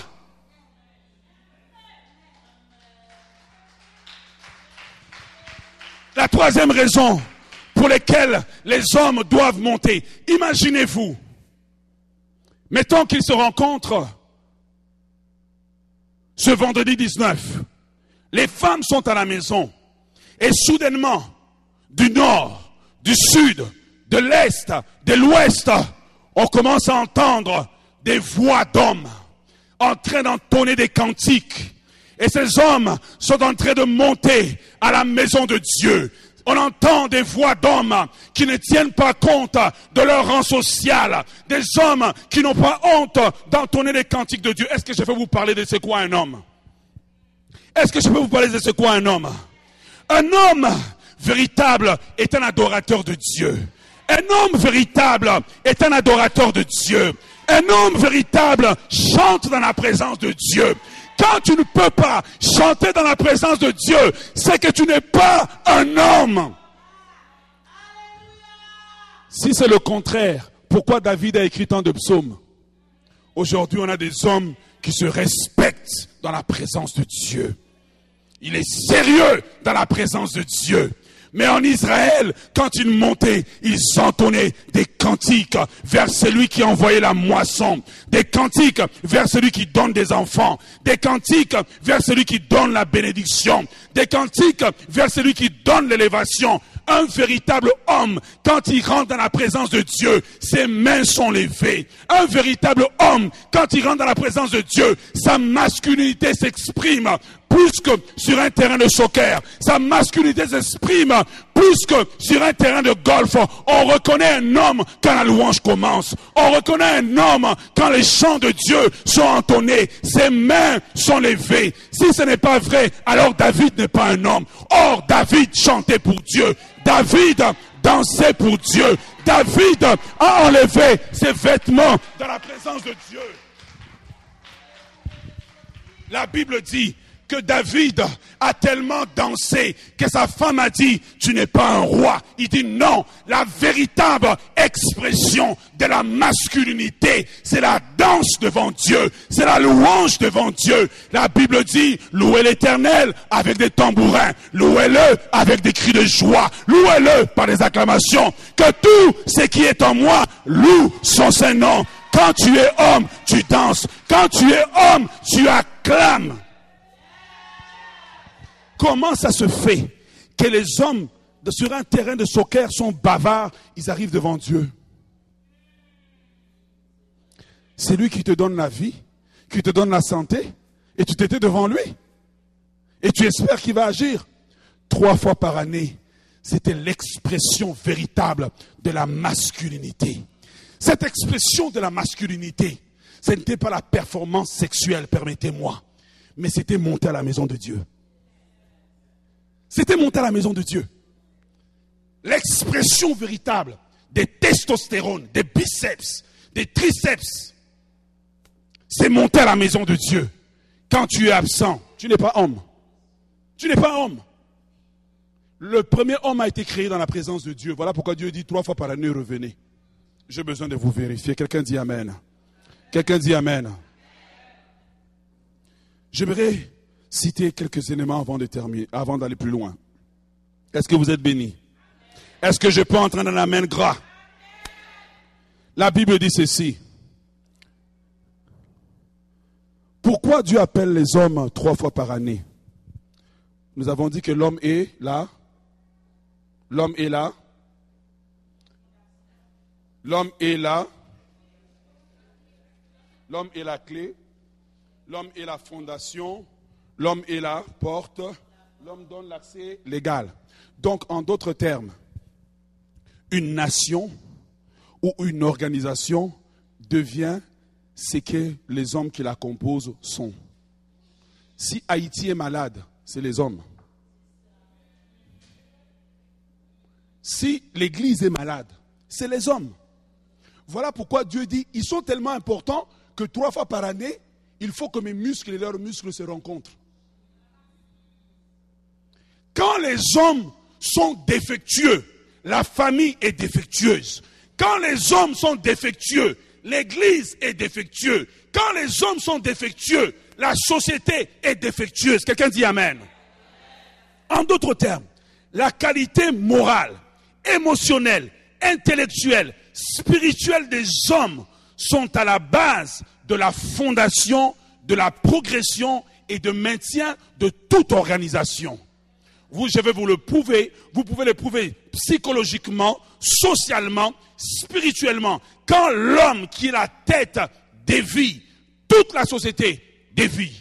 La troisième raison pour laquelle les hommes doivent monter. Imaginez-vous, mettons qu'ils se rencontrent ce vendredi dix-neuf. Les femmes sont à la maison et soudainement, du nord, du sud, de l'est, de l'ouest, on commence à entendre des voix d'hommes en train d'entonner des cantiques. Et ces hommes sont en train de monter à la maison de Dieu. On entend des voix d'hommes qui ne tiennent pas compte de leur rang social. Des hommes qui n'ont pas honte d'entonner les cantiques de Dieu. Est-ce que je peux vous parler de c'est quoi un homme? Est-ce que je peux vous parler de c'est quoi un homme? Un homme véritable est un adorateur de Dieu. Un homme véritable est un adorateur de Dieu. Un homme véritable chante dans la présence de Dieu. Quand tu ne peux pas chanter dans la présence de Dieu, c'est que tu n'es pas un homme. Si c'est le contraire, pourquoi David a écrit tant de psaumes? Aujourd'hui, on a des hommes qui se respectent dans la présence de Dieu. Il est sérieux dans la présence de Dieu. Mais en Israël, quand ils montaient, ils entonnaient des cantiques vers celui qui a envoyé la moisson, des cantiques vers celui qui donne des enfants, des cantiques vers celui qui donne la bénédiction, des cantiques vers celui qui donne l'élévation. Un véritable homme, quand il rentre dans la présence de Dieu, ses mains sont levées. Un véritable homme, quand il rentre dans la présence de Dieu, sa masculinité s'exprime. plus que sur un terrain de soccer. Sa masculinité s'exprime plus que sur un terrain de golf. On reconnaît un homme quand la louange commence. On reconnaît un homme quand les chants de Dieu sont entonnés. Ses mains sont levées. Si ce n'est pas vrai, alors David n'est pas un homme. Or, David chantait pour Dieu. David dansait pour Dieu. David a enlevé ses vêtements dans la présence de Dieu. La Bible dit que David a tellement dansé que sa femme a dit, tu n'es pas un roi. Il dit non, la véritable expression de la masculinité, c'est la danse devant Dieu, c'est la louange devant Dieu. La Bible dit, louez l'Éternel avec des tambourins, louez-le avec des cris de joie, louez-le par des acclamations, que tout ce qui est en moi loue son saint nom. Quand tu es homme, tu danses. Quand tu es homme, tu acclames. Comment ça se fait que les hommes de, sur un terrain de soccer sont bavards, ils arrivent devant Dieu? C'est lui qui te donne la vie, qui te donne la santé, et tu t'étais devant lui. Et tu espères qu'il va agir. Trois fois par année, c'était l'expression véritable de la masculinité. Cette expression de la masculinité, ce n'était pas la performance sexuelle, permettez-moi, mais c'était monter à la maison de Dieu. C'était monter à la maison de Dieu. L'expression véritable des testostérones, des biceps, des triceps, c'est monter à la maison de Dieu. Quand tu es absent, tu n'es pas homme. Tu n'es pas homme. Le premier homme a été créé dans la présence de Dieu. Voilà pourquoi Dieu dit trois fois par année, revenez. J'ai besoin de vous vérifier. Quelqu'un dit Amen. Quelqu'un dit Amen. J'aimerais citer quelques éléments avant de terminer, avant d'aller plus loin. Est-ce que vous êtes bénis? Est-ce que je peux entrer dans l'amen gras? La Bible dit ceci. Pourquoi Dieu appelle les hommes trois fois par année? Nous avons dit que l'homme est là. L'homme est là. L'homme est là. L'homme est la clé. L'homme est la fondation. L'homme est la porte. L'homme donne l'accès légal. Donc, en d'autres termes, une nation ou une organisation devient ce que les hommes qui la composent sont. Si Haïti est malade, c'est les hommes. Si l'Église est malade, c'est les hommes. Voilà pourquoi Dieu dit, ils sont tellement importants que trois fois par année, il faut que mes muscles et leurs muscles se rencontrent. Quand les hommes sont défectueux, la famille est défectueuse. Quand les hommes sont défectueux, l'Église est défectueuse. Quand les hommes sont défectueux, la société est défectueuse. Quelqu'un dit Amen. En d'autres termes, la qualité morale, émotionnelle, intellectuelle, spirituelle des hommes sont à la base de la fondation, de la progression et de maintien de toute organisation. Vous, je vais vous le prouver, vous pouvez le prouver psychologiquement, socialement, spirituellement. Quand l'homme qui est la tête dévie, toute la société dévie.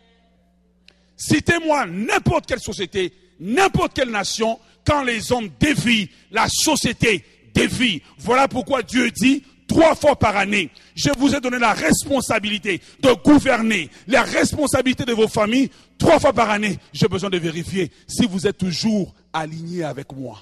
Citez-moi n'importe quelle société, n'importe quelle nation, quand les hommes dévient, la société dévie. Voilà pourquoi Dieu dit, trois fois par année, je vous ai donné la responsabilité de gouverner, la responsabilité de vos familles. Trois fois par année, j'ai besoin de vérifier si vous êtes toujours alignés avec moi.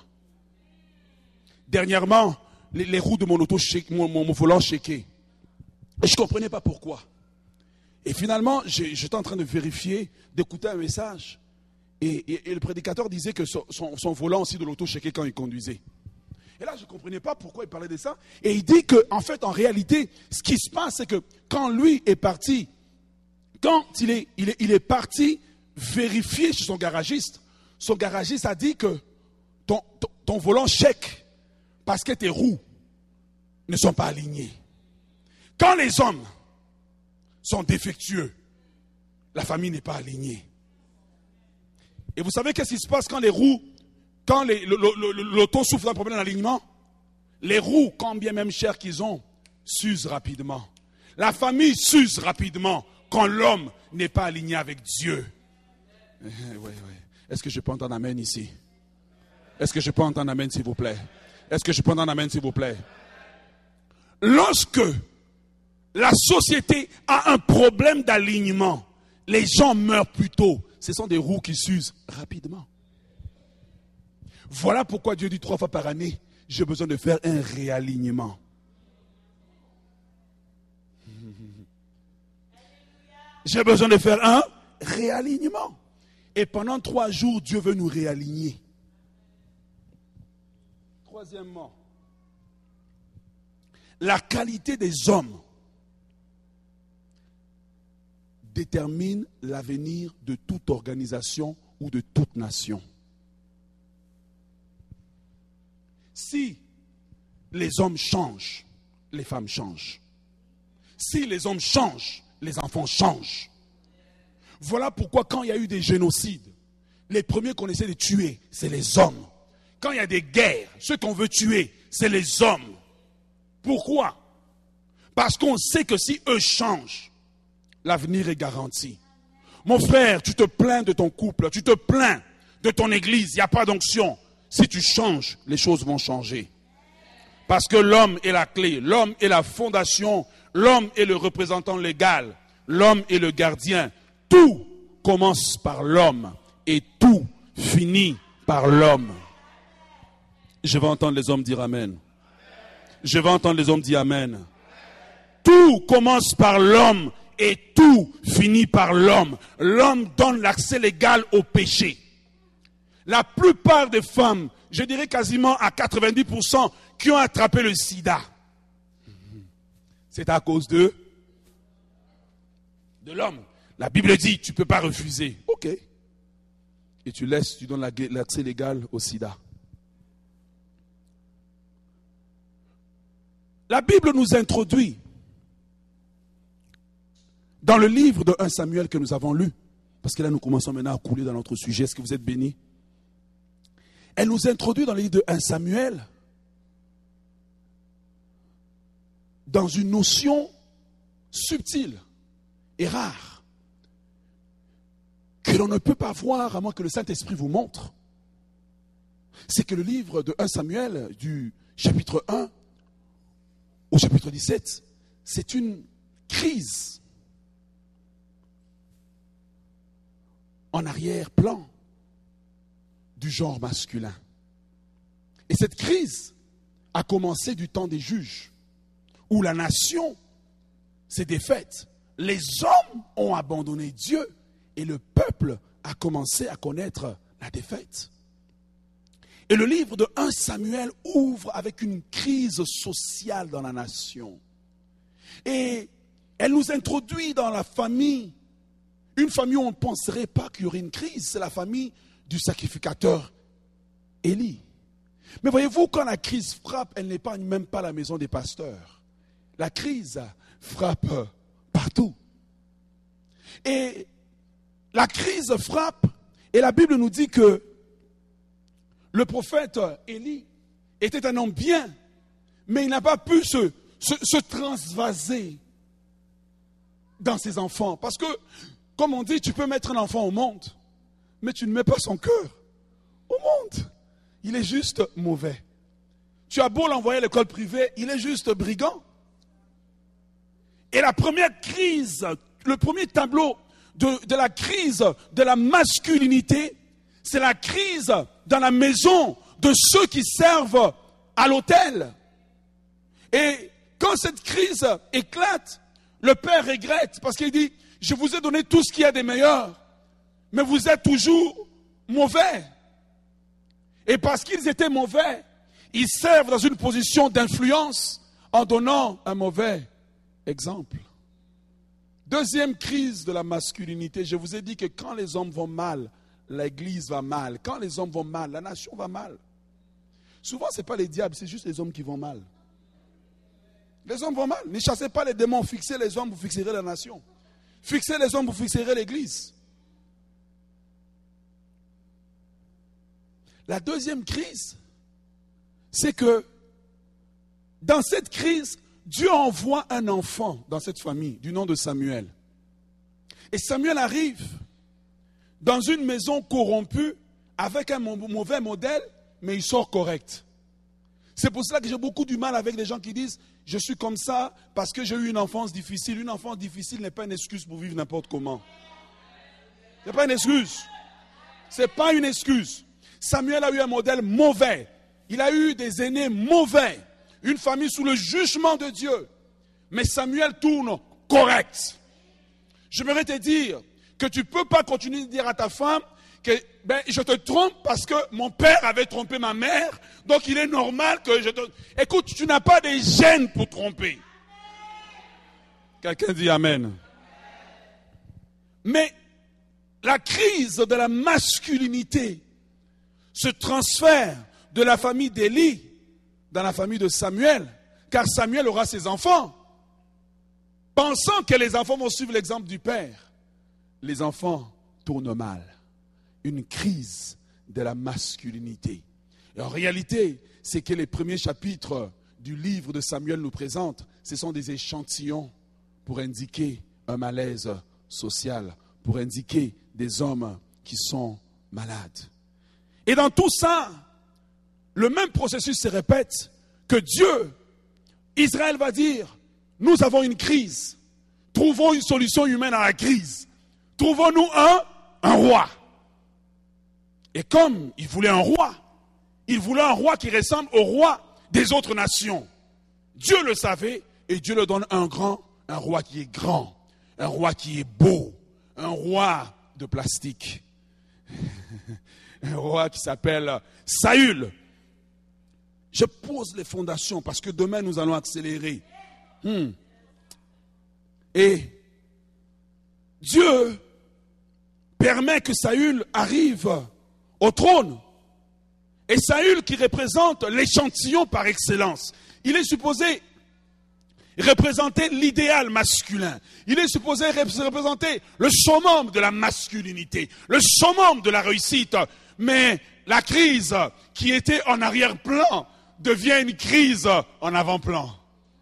Dernièrement, les, les roues de mon auto, mon, mon, mon volant shaké. Et je ne comprenais pas pourquoi. Et finalement, j'étais en train de vérifier, d'écouter un message. Et, et, et le prédicateur disait que son, son, son volant aussi de l'auto shaké quand il conduisait. Et là, je ne comprenais pas pourquoi il parlait de ça. Et il dit qu'en en fait, en réalité, ce qui se passe, c'est que quand lui est parti, quand il est, il est, il est parti vérifier chez son garagiste, son garagiste a dit que ton, ton, ton volant shake parce que tes roues ne sont pas alignées. Quand les hommes sont défectueux, la famille n'est pas alignée. Et vous savez qu'est-ce qui se passe quand les roues, quand les, le, le, le, l'auto souffre d'un problème d'alignement? Les roues, quand bien même chères qu'ils ont, s'usent rapidement. La famille s'use rapidement quand l'homme n'est pas aligné avec Dieu. Oui, oui. Est-ce que je peux entendre amen ici? Est-ce que je peux entendre amen, s'il vous plaît? Est-ce que je peux entendre amen, s'il vous plaît? Lorsque la société a un problème d'alignement, les gens meurent plus tôt. Ce sont des roues qui s'usent rapidement. Voilà pourquoi Dieu dit trois fois par année, j'ai besoin de faire un réalignement. J'ai besoin de faire un réalignement. Et pendant trois jours, Dieu veut nous réaligner. Troisièmement, la qualité des hommes détermine l'avenir de toute organisation ou de toute nation. Si les hommes changent, les femmes changent. Si les hommes changent, les enfants changent. Voilà pourquoi quand il y a eu des génocides, les premiers qu'on essaie de tuer, c'est les hommes. Quand il y a des guerres, ceux qu'on veut tuer, c'est les hommes. Pourquoi? Parce qu'on sait que si eux changent, l'avenir est garanti. Mon frère, tu te plains de ton couple, tu te plains de ton église, il n'y a pas d'onction. Si tu changes, les choses vont changer. Parce que l'homme est la clé, l'homme est la fondation, l'homme est le représentant légal, l'homme est le gardien. Tout commence par l'homme et tout finit par l'homme. Je vais entendre les hommes dire amen. Je vais entendre les hommes dire amen. Tout commence par l'homme et tout finit par l'homme. L'homme donne l'accès légal au péché. La plupart des femmes, je dirais quasiment à quatre-vingt-dix pour cent, qui ont attrapé le sida, c'est à cause de, de l'homme. La Bible dit, tu ne peux pas refuser. Ok. Et tu laisses, tu donnes l'accès légal au sida. La Bible nous introduit dans le livre de premier Samuel que nous avons lu, parce que là nous commençons maintenant à couler dans notre sujet. Est-ce que vous êtes bénis? Elle nous introduit dans le livre de premier Samuel dans une notion subtile et rare que l'on ne peut pas voir à moins que le Saint-Esprit vous montre. C'est que le livre de premier Samuel du chapitre un au chapitre dix-sept, c'est une crise en arrière-plan du genre masculin. Et cette crise a commencé du temps des juges, où la nation s'est défaite. Les hommes ont abandonné Dieu et le peuple a commencé à connaître la défaite. Et le livre de premier Samuel ouvre avec une crise sociale dans la nation. Et elle nous introduit dans la famille, une famille où on ne penserait pas qu'il y aurait une crise, c'est la famille du sacrificateur Élie. Mais voyez-vous, quand la crise frappe, elle n'épargne même pas la maison des pasteurs. La crise frappe partout. Et la crise frappe, et la Bible nous dit que le prophète Élie était un homme bien, mais il n'a pas pu se, se, se transvaser dans ses enfants. Parce que, comme on dit, tu peux mettre un enfant au monde, mais tu ne mets pas son cœur au monde. Il est juste mauvais. Tu as beau l'envoyer à l'école privée, il est juste brigand. Et la première crise, le premier tableau de, de la crise de la masculinité, c'est la crise dans la maison de ceux qui servent à l'autel. Et quand cette crise éclate, le père regrette parce qu'il dit, je vous ai donné tout ce qu'il y a de meilleur, mais vous êtes toujours mauvais. Et parce qu'ils étaient mauvais, ils servent dans une position d'influence en donnant un mauvais exemple. Deuxième crise de la masculinité, je vous ai dit que quand les hommes vont mal, l'église va mal. Quand les hommes vont mal, la nation va mal. Souvent, ce n'est pas les diables, c'est juste les hommes qui vont mal. Les hommes vont mal. Ne chassez pas les démons, fixez les hommes, vous fixerez la nation. Fixez les hommes, vous fixerez l'église. La deuxième crise, c'est que dans cette crise, Dieu envoie un enfant dans cette famille du nom de Samuel. Et Samuel arrive. dans une maison corrompue, avec un mauvais modèle, mais il sort correct. C'est pour cela que j'ai beaucoup du mal avec les gens qui disent « Je suis comme ça parce que j'ai eu une enfance difficile ». Une enfance difficile n'est pas une excuse pour vivre n'importe comment. Ce n'est pas une excuse. Ce n'est pas une excuse. Samuel a eu un modèle mauvais. Il a eu des aînés mauvais. Une famille sous le jugement de Dieu. Mais Samuel tourne correct. J'aimerais te dire que tu ne peux pas continuer de dire à ta femme que ben, je te trompe parce que mon père avait trompé ma mère, donc il est normal que je te... Écoute, tu n'as pas des gènes pour tromper. Quelqu'un dit Amen. Mais la crise de la masculinité se transfère de la famille d'Élie dans la famille de Samuel, car Samuel aura ses enfants. Pensant que les enfants vont suivre l'exemple du père, les enfants tournent mal. Une crise de la masculinité. Et en réalité, c'est que les premiers chapitres du livre de Samuel nous présentent, ce sont des échantillons pour indiquer un malaise social, pour indiquer des hommes qui sont malades. Et dans tout ça, le même processus se répète, que Dieu, Israël va dire, nous avons une crise, trouvons une solution humaine à la crise, trouvons-nous un, un roi. Et comme il voulait un roi, il voulait un roi qui ressemble au roi des autres nations. Dieu le savait et Dieu le donne un grand, un roi qui est grand, un roi qui est beau, un roi de plastique. Un roi qui s'appelle Saül. Je pose les fondations parce que demain nous allons accélérer. Hmm. Et Dieu permet que Saül arrive au trône. Et Saül qui représente l'échantillon par excellence. Il est supposé représenter l'idéal masculin. Il est supposé représenter le summum de la masculinité, le summum de la réussite. Mais la crise qui était en arrière-plan devient une crise en avant-plan.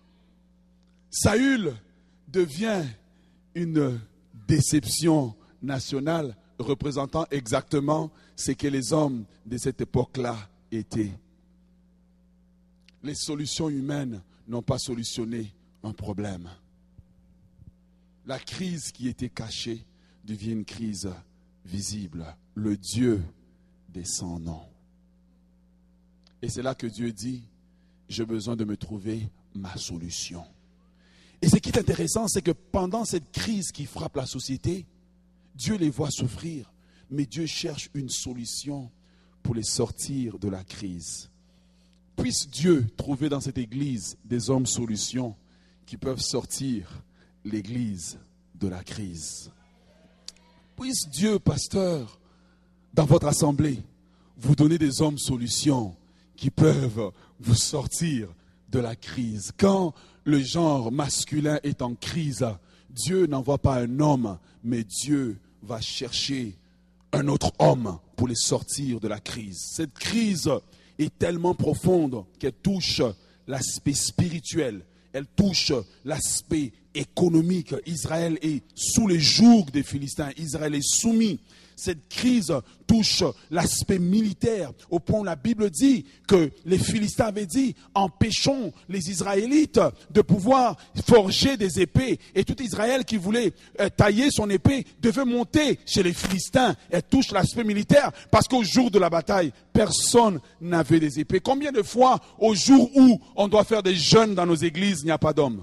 Saül devient une déception nationale représentant exactement ce que les hommes de cette époque-là étaient. Les solutions humaines n'ont pas solutionné un problème. La crise qui était cachée devient une crise visible. Le Dieu des sans noms. Et c'est là que Dieu dit, j'ai besoin de me trouver ma solution. Et ce qui est intéressant, c'est que pendant cette crise qui frappe la société, Dieu les voit souffrir, mais Dieu cherche une solution pour les sortir de la crise. Puisse Dieu trouver dans cette église des hommes solutions qui peuvent sortir l'église de la crise. Puisse Dieu, pasteur, dans votre assemblée, vous donner des hommes solutions qui peuvent vous sortir de la crise. Quand le genre masculin est en crise, Dieu n'envoie pas un homme, mais Dieu va chercher un autre homme pour les sortir de la crise. Cette crise est tellement profonde qu'elle touche l'aspect spirituel, elle touche l'aspect économique. Israël est sous les jougs des Philistins, Israël est soumis. Cette crise touche l'aspect militaire, au point où la Bible dit que les Philistins avaient dit « Empêchons les Israélites de pouvoir forger des épées. » Et tout Israël qui voulait euh, tailler son épée devait monter chez les Philistins. Elle touche l'aspect militaire parce qu'au jour de la bataille, personne n'avait des épées. Combien de fois, au jour où on doit faire des jeûnes dans nos églises, il n'y a pas d'hommes?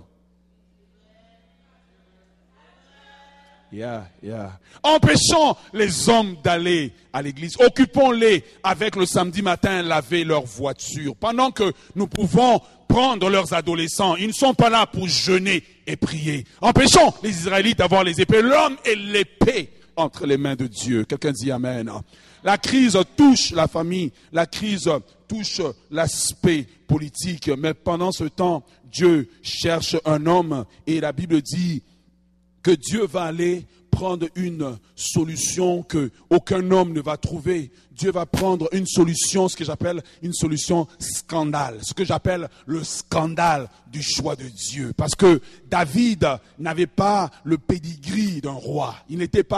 Yeah, yeah. Empêchons les hommes d'aller à l'église. Occupons-les avec le samedi matin, laver leur voiture. Pendant que nous pouvons prendre leurs adolescents, ils ne sont pas là pour jeûner et prier. Empêchons les Israélites d'avoir les épées. L'homme et l'épée entre les mains de Dieu. Quelqu'un dit Amen. La crise touche la famille. La crise touche l'aspect politique. Mais pendant ce temps, Dieu cherche un homme. Et la Bible dit que Dieu va aller prendre une solution que aucun homme ne va trouver. Dieu va prendre une solution, ce que j'appelle une solution scandale, ce que j'appelle le scandale du choix de Dieu. Parce que David n'avait pas le pédigree d'un roi. Il n'était pas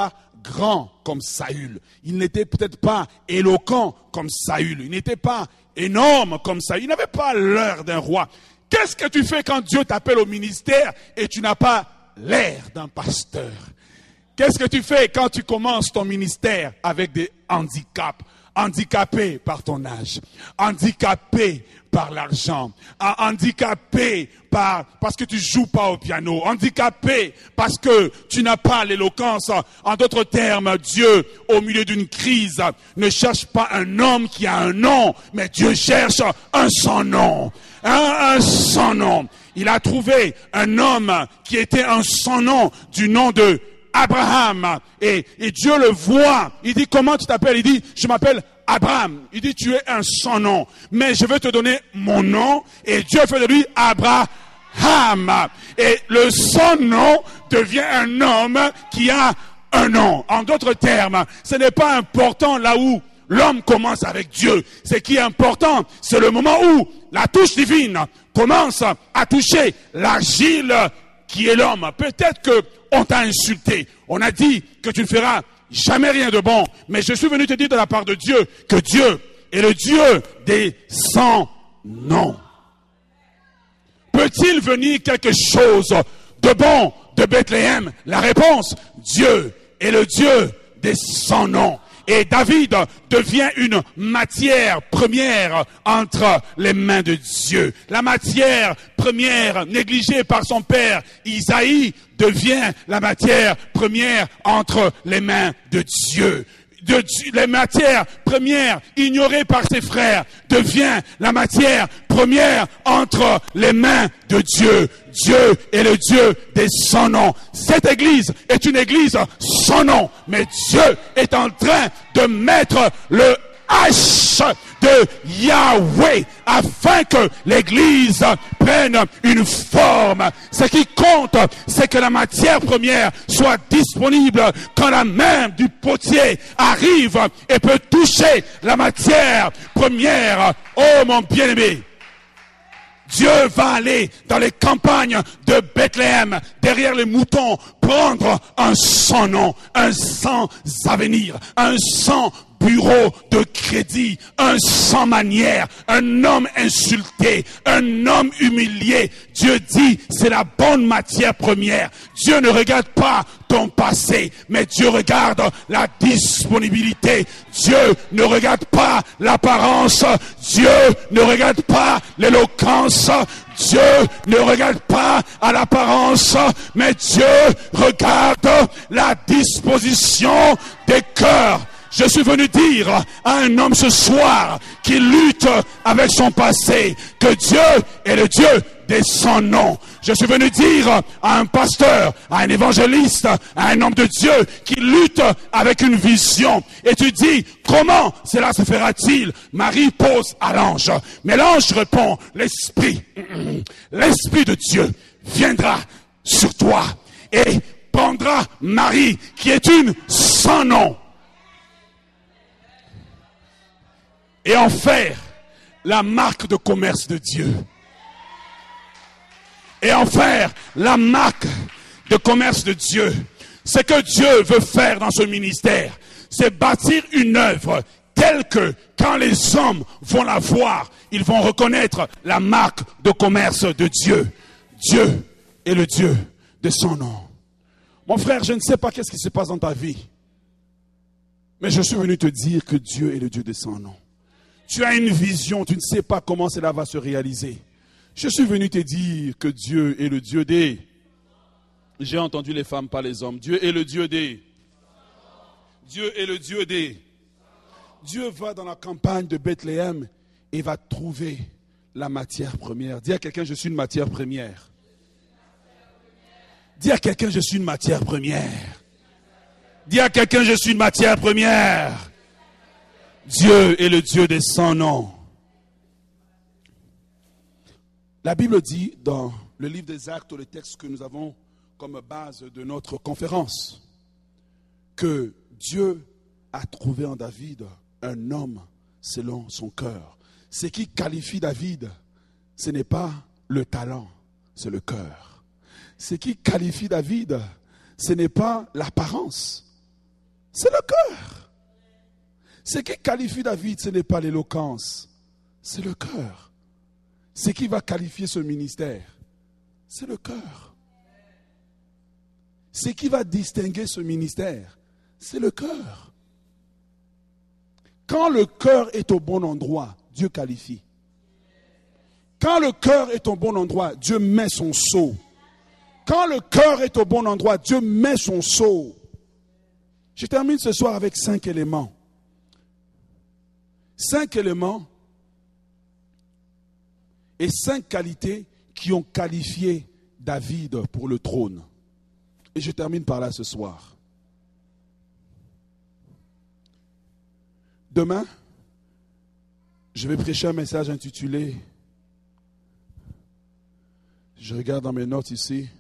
grand comme Saül. Il n'était peut-être pas éloquent comme Saül. Il n'était pas énorme comme Saül. Il n'avait pas l'air d'un roi. Qu'est-ce que tu fais quand Dieu t'appelle au ministère et tu n'as pas l'air d'un pasteur? Qu'est-ce que tu fais quand tu commences ton ministère avec des handicaps? Handicapé par ton âge, handicapé par l'argent, handicapé par, parce que tu joues pas au piano, handicapé parce que tu n'as pas l'éloquence. En d'autres termes, Dieu, au milieu d'une crise, ne cherche pas un homme qui a un nom, mais Dieu cherche un sans nom, un, un sans nom. Il a trouvé un homme qui était un sans nom, du nom de Abraham, et, et Dieu le voit. Il dit, comment tu t'appelles? Il dit, je m'appelle Abraham. Il dit, tu es un sans nom, mais je vais te donner mon nom. Et Dieu fait de lui Abraham. Et le sans nom devient un homme qui a un nom. En d'autres termes, ce n'est pas important là où l'homme commence avec Dieu. Ce qui est important, c'est le moment où la touche divine commence à toucher l'argile qui est l'homme. Peut-être que on t'a insulté. On a dit que tu ne feras jamais rien de bon. Mais je suis venu te dire de la part de Dieu que Dieu est le Dieu des sans noms. Peut-il venir quelque chose de bon de Bethléem? La réponse, Dieu est le Dieu des sans noms. Et David devient une matière première entre les mains de Dieu. La matière première négligée par son père Isaïe devient la matière première entre les mains de Dieu. De, les matières premières ignorées par ses frères devient la matière première entre les mains de Dieu. Dieu est le Dieu des sans noms. Cette église est une église sans nom, mais Dieu est en train de mettre le H de Yahweh afin que l'église prenne une forme. Ce qui compte, c'est que la matière première soit disponible quand la main du potier arrive et peut toucher la matière première. Oh mon bien-aimé, Dieu va aller dans les campagnes de Bethléem, derrière les moutons, prendre un sans nom, un sans avenir, un sans bureau de crédit, un sans manière, un homme insulté, un homme humilié. Dieu dit, c'est la bonne matière première. Dieu ne regarde pas ton passé, mais Dieu regarde la disponibilité. Dieu ne regarde pas l'apparence. Dieu ne regarde pas l'éloquence. Dieu ne regarde pas à l'apparence, mais Dieu regarde la disposition des cœurs. Je suis venu dire à un homme ce soir qui lutte avec son passé que Dieu est le Dieu des sans noms. Je suis venu dire à un pasteur, à un évangéliste, à un homme de Dieu qui lutte avec une vision. Et tu dis, comment cela se fera-t-il? Marie pose à l'ange. Mais l'ange répond, l'Esprit, l'Esprit de Dieu viendra sur toi et prendra Marie qui est une sans nom. Et en faire la marque de commerce de Dieu. Et en faire la marque de commerce de Dieu. Ce que Dieu veut faire dans ce ministère, c'est bâtir une œuvre telle que quand les hommes vont la voir, ils vont reconnaître la marque de commerce de Dieu. Dieu est le Dieu de son nom. Mon frère, je ne sais pas qu'est-ce qui se passe dans ta vie, mais je suis venu te dire que Dieu est le Dieu de son nom. Tu as une vision, tu ne sais pas comment cela va se réaliser. Je suis venu te dire que Dieu est le Dieu des... J'ai entendu les femmes, pas les hommes. Dieu est le Dieu des... Dieu est le Dieu des... Dieu va dans la campagne de Bethléem et va trouver la matière première. Dis à quelqu'un, je suis une matière première. Dis à quelqu'un, je suis une matière première. Dis à quelqu'un, je suis une matière première. Dieu est le Dieu des sans noms. La Bible dit dans le livre des Actes, le texte que nous avons comme base de notre conférence, que Dieu a trouvé en David un homme selon son cœur. Ce qui qualifie David, ce n'est pas le talent, c'est le cœur. Ce qui qualifie David, ce n'est pas l'apparence, C'est le cœur. Ce qui qualifie David, ce n'est pas l'éloquence, c'est le cœur. Ce qui va qualifier ce ministère, c'est le cœur. Ce qui va distinguer ce ministère, c'est le cœur. Quand le cœur est au bon endroit, Dieu qualifie. Quand le cœur est au bon endroit, Dieu met son sceau. Quand le cœur est au bon endroit, Dieu met son sceau. Je termine ce soir avec cinq éléments. Cinq éléments et cinq qualités qui ont qualifié David pour le trône. Et je termine par là ce soir. Demain, je vais prêcher un message intitulé, je regarde dans mes notes ici,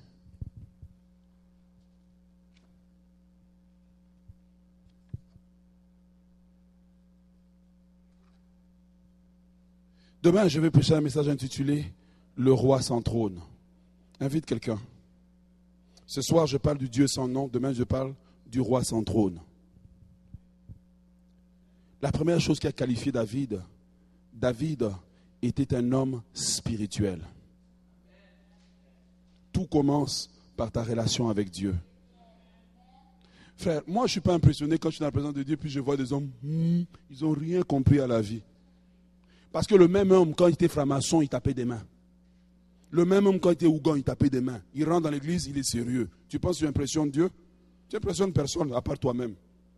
Demain, je vais prêcher un message intitulé « Le roi sans trône ». Invite quelqu'un. Ce soir, je parle du Dieu sans nom. Demain, je parle du roi sans trône. La première chose qui a qualifié David, David était un homme spirituel. Tout commence par ta relation avec Dieu. Frère, moi, je ne suis pas impressionné quand je suis dans la présence de Dieu, puis je vois des hommes, hmm, ils n'ont rien compris à la vie. Parce que le même homme, quand il était franc-maçon, il tapait des mains. Le même homme, quand il était ougan, il tapait des mains. Il rentre dans l'église, il est sérieux. Tu penses que tu impressionnes Dieu? Tu impressionnes personne, à part toi-même.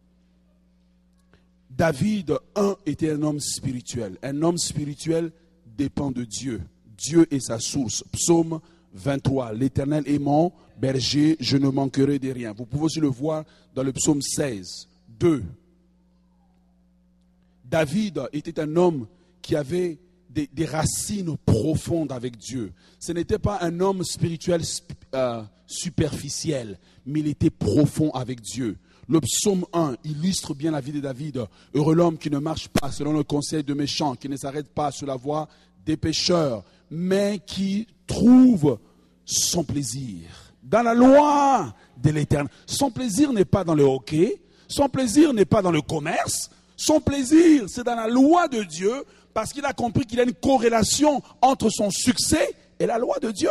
David, un, était un homme spirituel. Un homme spirituel dépend de Dieu. Dieu est sa source. Psaume vingt-trois. L'Éternel est mon berger, je ne manquerai de rien. Vous pouvez aussi le voir dans le psaume seize. deux. David était un homme qui avait des, des racines profondes avec Dieu. Ce n'était pas un homme spirituel euh, superficiel, mais il était profond avec Dieu. Le psaume un illustre bien la vie de David. Heureux l'homme qui ne marche pas selon le conseil de méchants, qui ne s'arrête pas sur la voie des pécheurs, mais qui trouve son plaisir dans la loi de l'Éternel. Son plaisir n'est pas dans le hockey, son plaisir n'est pas dans le commerce, son plaisir c'est dans la loi de Dieu, parce qu'il a compris qu'il y a une corrélation entre son succès et la loi de Dieu.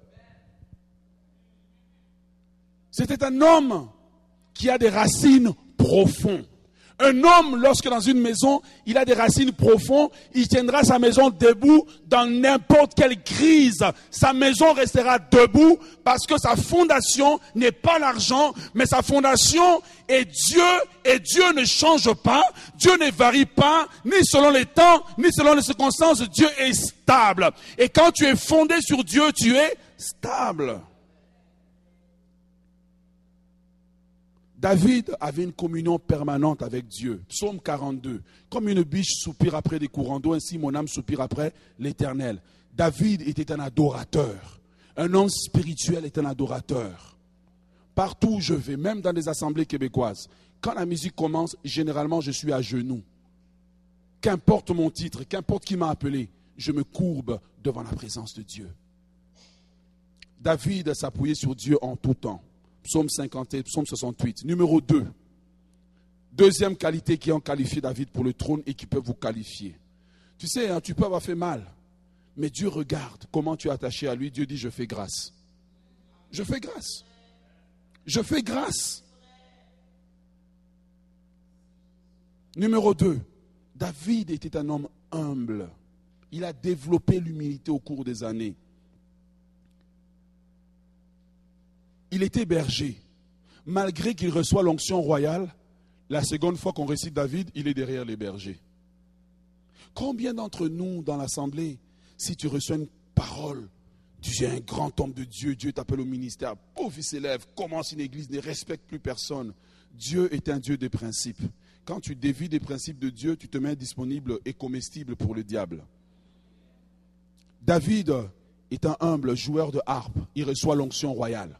C'était un homme qui a des racines profondes. Un homme, lorsque dans une maison, il a des racines profondes, il tiendra sa maison debout dans n'importe quelle crise. Sa maison restera debout parce que sa fondation n'est pas l'argent, mais sa fondation est Dieu, et Dieu ne change pas, Dieu ne varie pas, ni selon les temps, ni selon les circonstances, Dieu est stable. Et quand tu es fondé sur Dieu, tu es stable. David avait une communion permanente avec Dieu. Psaume quarante-deux. Comme une biche soupire après des courants d'eau, ainsi mon âme soupire après l'Éternel. David était un adorateur. Un homme spirituel est un adorateur. Partout où je vais, même dans les assemblées québécoises, quand la musique commence, généralement je suis à genoux. Qu'importe mon titre, qu'importe qui m'a appelé, je me courbe devant la présence de Dieu. David s'appuyait sur Dieu en tout temps. Psaume cinquante et un, psaume soixante-huit. Numéro deux. Deuxième qualité qui ont qualifié David pour le trône et qui peut vous qualifier. Tu sais, hein, tu peux avoir fait mal, mais Dieu regarde comment tu es attaché à lui. Dieu dit, je fais grâce. Je fais grâce. Je fais grâce. Numéro deux. David était un homme humble. Il a développé l'humilité au cours des années. Il était berger. Malgré qu'il reçoit l'onction royale, la seconde fois qu'on récite David, il est derrière les bergers. Combien d'entre nous dans l'assemblée, si tu reçois une parole, tu es un grand homme de Dieu, Dieu t'appelle au ministère, pauvre il s'élève, commence une église, ne respecte plus personne. Dieu est un Dieu des principes. Quand tu dévies des principes de Dieu, tu te mets disponible et comestible pour le diable. David est un humble joueur de harpe, il reçoit l'onction royale.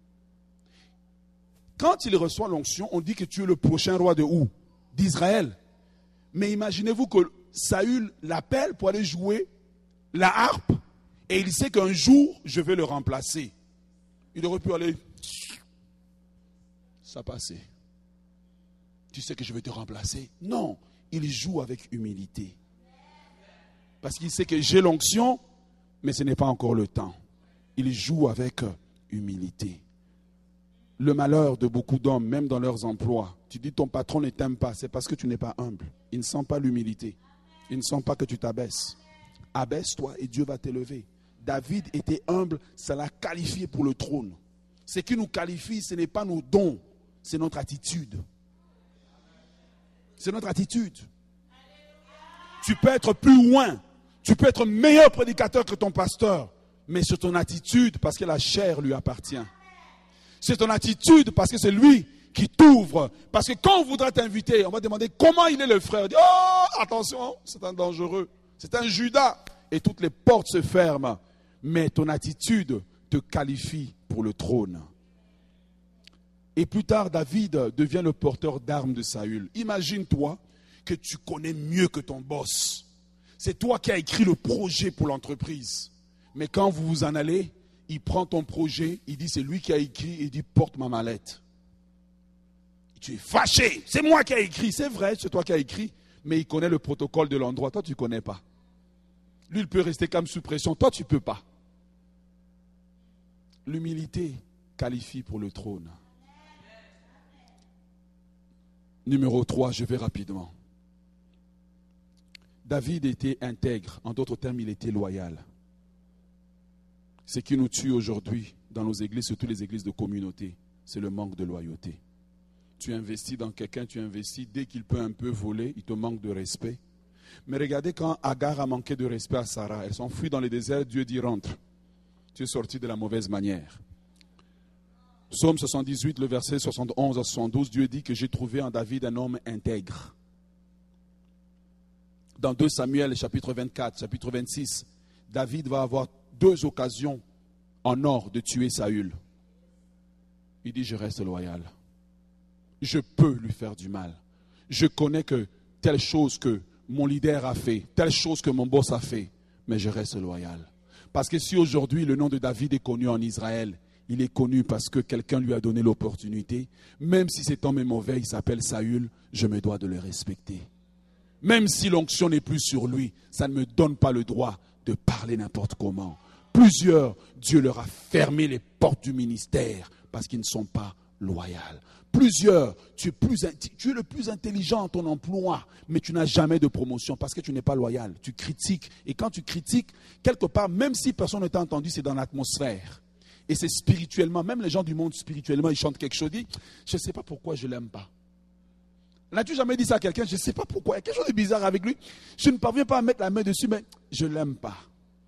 Quand il reçoit l'onction, on dit que tu es le prochain roi de où? D'Israël. Mais imaginez-vous que Saül l'appelle pour aller jouer la harpe et il sait qu'un jour, je vais le remplacer. Il aurait pu aller... Ça passait. Tu sais que je vais te remplacer. Non, il joue avec humilité. Parce qu'il sait que j'ai l'onction, mais ce n'est pas encore le temps. Il joue avec humilité. Le malheur de beaucoup d'hommes, même dans leurs emplois, tu dis ton patron ne t'aime pas, c'est parce que tu n'es pas humble. Il ne sent pas l'humilité. Il ne sent pas que tu t'abaisses. Abaisse-toi et Dieu va t'élever. David était humble, ça l'a qualifié pour le trône. Ce qui nous qualifie, ce n'est pas nos dons, c'est notre attitude. C'est notre attitude. Tu peux être plus loin, tu peux être meilleur prédicateur que ton pasteur, mais c'est ton attitude parce que la chair lui appartient. C'est ton attitude parce que c'est lui qui t'ouvre. Parce que quand on voudra t'inviter, on va demander comment il est le frère. On dit, oh, attention, c'est un dangereux. C'est un Judas. Et toutes les portes se ferment. Mais ton attitude te qualifie pour le trône. Et plus tard, David devient le porteur d'armes de Saül. Imagine-toi que tu connais mieux que ton boss. C'est toi qui as écrit le projet pour l'entreprise. Mais quand vous vous en allez, il prend ton projet, il dit c'est lui qui a écrit, il dit porte ma mallette. Tu es fâché, c'est moi qui ai écrit, c'est vrai, c'est toi qui as écrit, mais il connaît le protocole de l'endroit, toi tu ne connais pas. Lui il peut rester comme sous pression, toi tu ne peux pas. L'humilité qualifie pour le trône. Numéro trois, je vais rapidement. David était intègre, en d'autres termes il était loyal. Ce qui nous tue aujourd'hui dans nos églises, surtout les églises de communauté, c'est le manque de loyauté. Tu investis dans quelqu'un, tu investis, dès qu'il peut un peu voler, il te manque de respect. Mais regardez quand Agar a manqué de respect à Sarah, elle s'enfuit dans le désert, Dieu dit rentre. Tu es sorti de la mauvaise manière. Psaume soixante-dix-huit, le verset soixante et onze à soixante-douze, Dieu dit que j'ai trouvé en David un homme intègre. Dans deux Samuel, chapitre vingt-quatre, chapitre vingt-six, David va avoir deux occasions en or de tuer Saül. Il dit, je reste loyal. Je peux lui faire du mal. Je connais que telle chose que mon leader a fait, telle chose que mon boss a fait, mais je reste loyal. Parce que si aujourd'hui le nom de David est connu en Israël, il est connu parce que quelqu'un lui a donné l'opportunité. Même si cet homme est mauvais, il s'appelle Saül, je me dois de le respecter. Même si l'onction n'est plus sur lui, ça ne me donne pas le droit de parler n'importe comment. Plusieurs, Dieu leur a fermé les portes du ministère parce qu'ils ne sont pas loyaux. Plusieurs, tu es, plus, tu es le plus intelligent en ton emploi, mais tu n'as jamais de promotion parce que tu n'es pas loyal. Tu critiques. Et quand tu critiques, quelque part, même si personne ne t'a entendu, c'est dans l'atmosphère. Et c'est spirituellement, même les gens du monde spirituellement, ils chantent quelque chose, ils disent, je ne sais pas pourquoi je ne l'aime pas. N'as-tu jamais dit ça à quelqu'un? Je ne sais pas pourquoi, il y a quelque chose de bizarre avec lui. Je ne parviens pas à mettre la main dessus, mais je ne l'aime pas.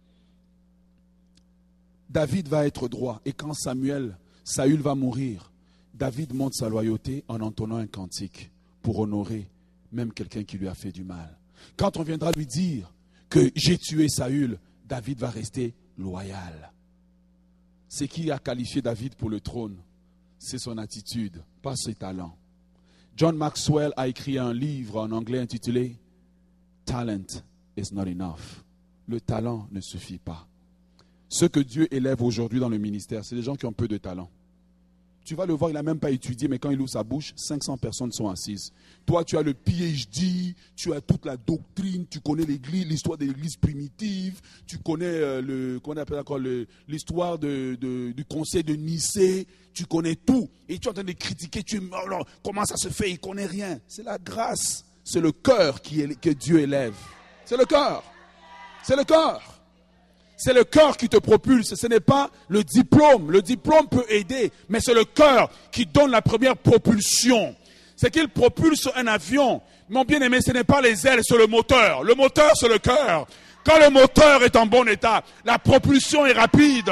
David va être droit. Et quand Samuel, Saül va mourir, David montre sa loyauté en entonnant un cantique pour honorer même quelqu'un qui lui a fait du mal. Quand on viendra lui dire que j'ai tué Saül, David va rester loyal. Ce qui a qualifié David pour le trône, c'est son attitude, pas ses talents. John Maxwell a écrit un livre en anglais intitulé « Talent is not enough ». Le talent ne suffit pas. Ceux que Dieu élève aujourd'hui dans le ministère, c'est des gens qui ont peu de talent. Tu vas le voir, il n'a même pas étudié, mais quand il ouvre sa bouche, cinq cents personnes sont assises. Toi, tu as le P H D, tu as toute la doctrine, tu connais l'église, l'histoire de l'église primitive, tu connais euh, le, comment on appelle encore le, l'histoire de, de, du conseil de Nicée, tu connais tout. Et tu es en train de critiquer, tu dis, oh non, comment ça se fait, il ne connaît rien. C'est la grâce, c'est le cœur qui est, que Dieu élève. C'est le cœur. C'est le cœur. C'est le cœur qui te propulse, ce n'est pas le diplôme. Le diplôme peut aider, mais c'est le cœur qui donne la première propulsion. C'est qu'il propulse un avion. Mon bien-aimé, ce n'est pas les ailes, c'est le moteur. Le moteur, c'est le cœur. Quand le moteur est en bon état, la propulsion est rapide.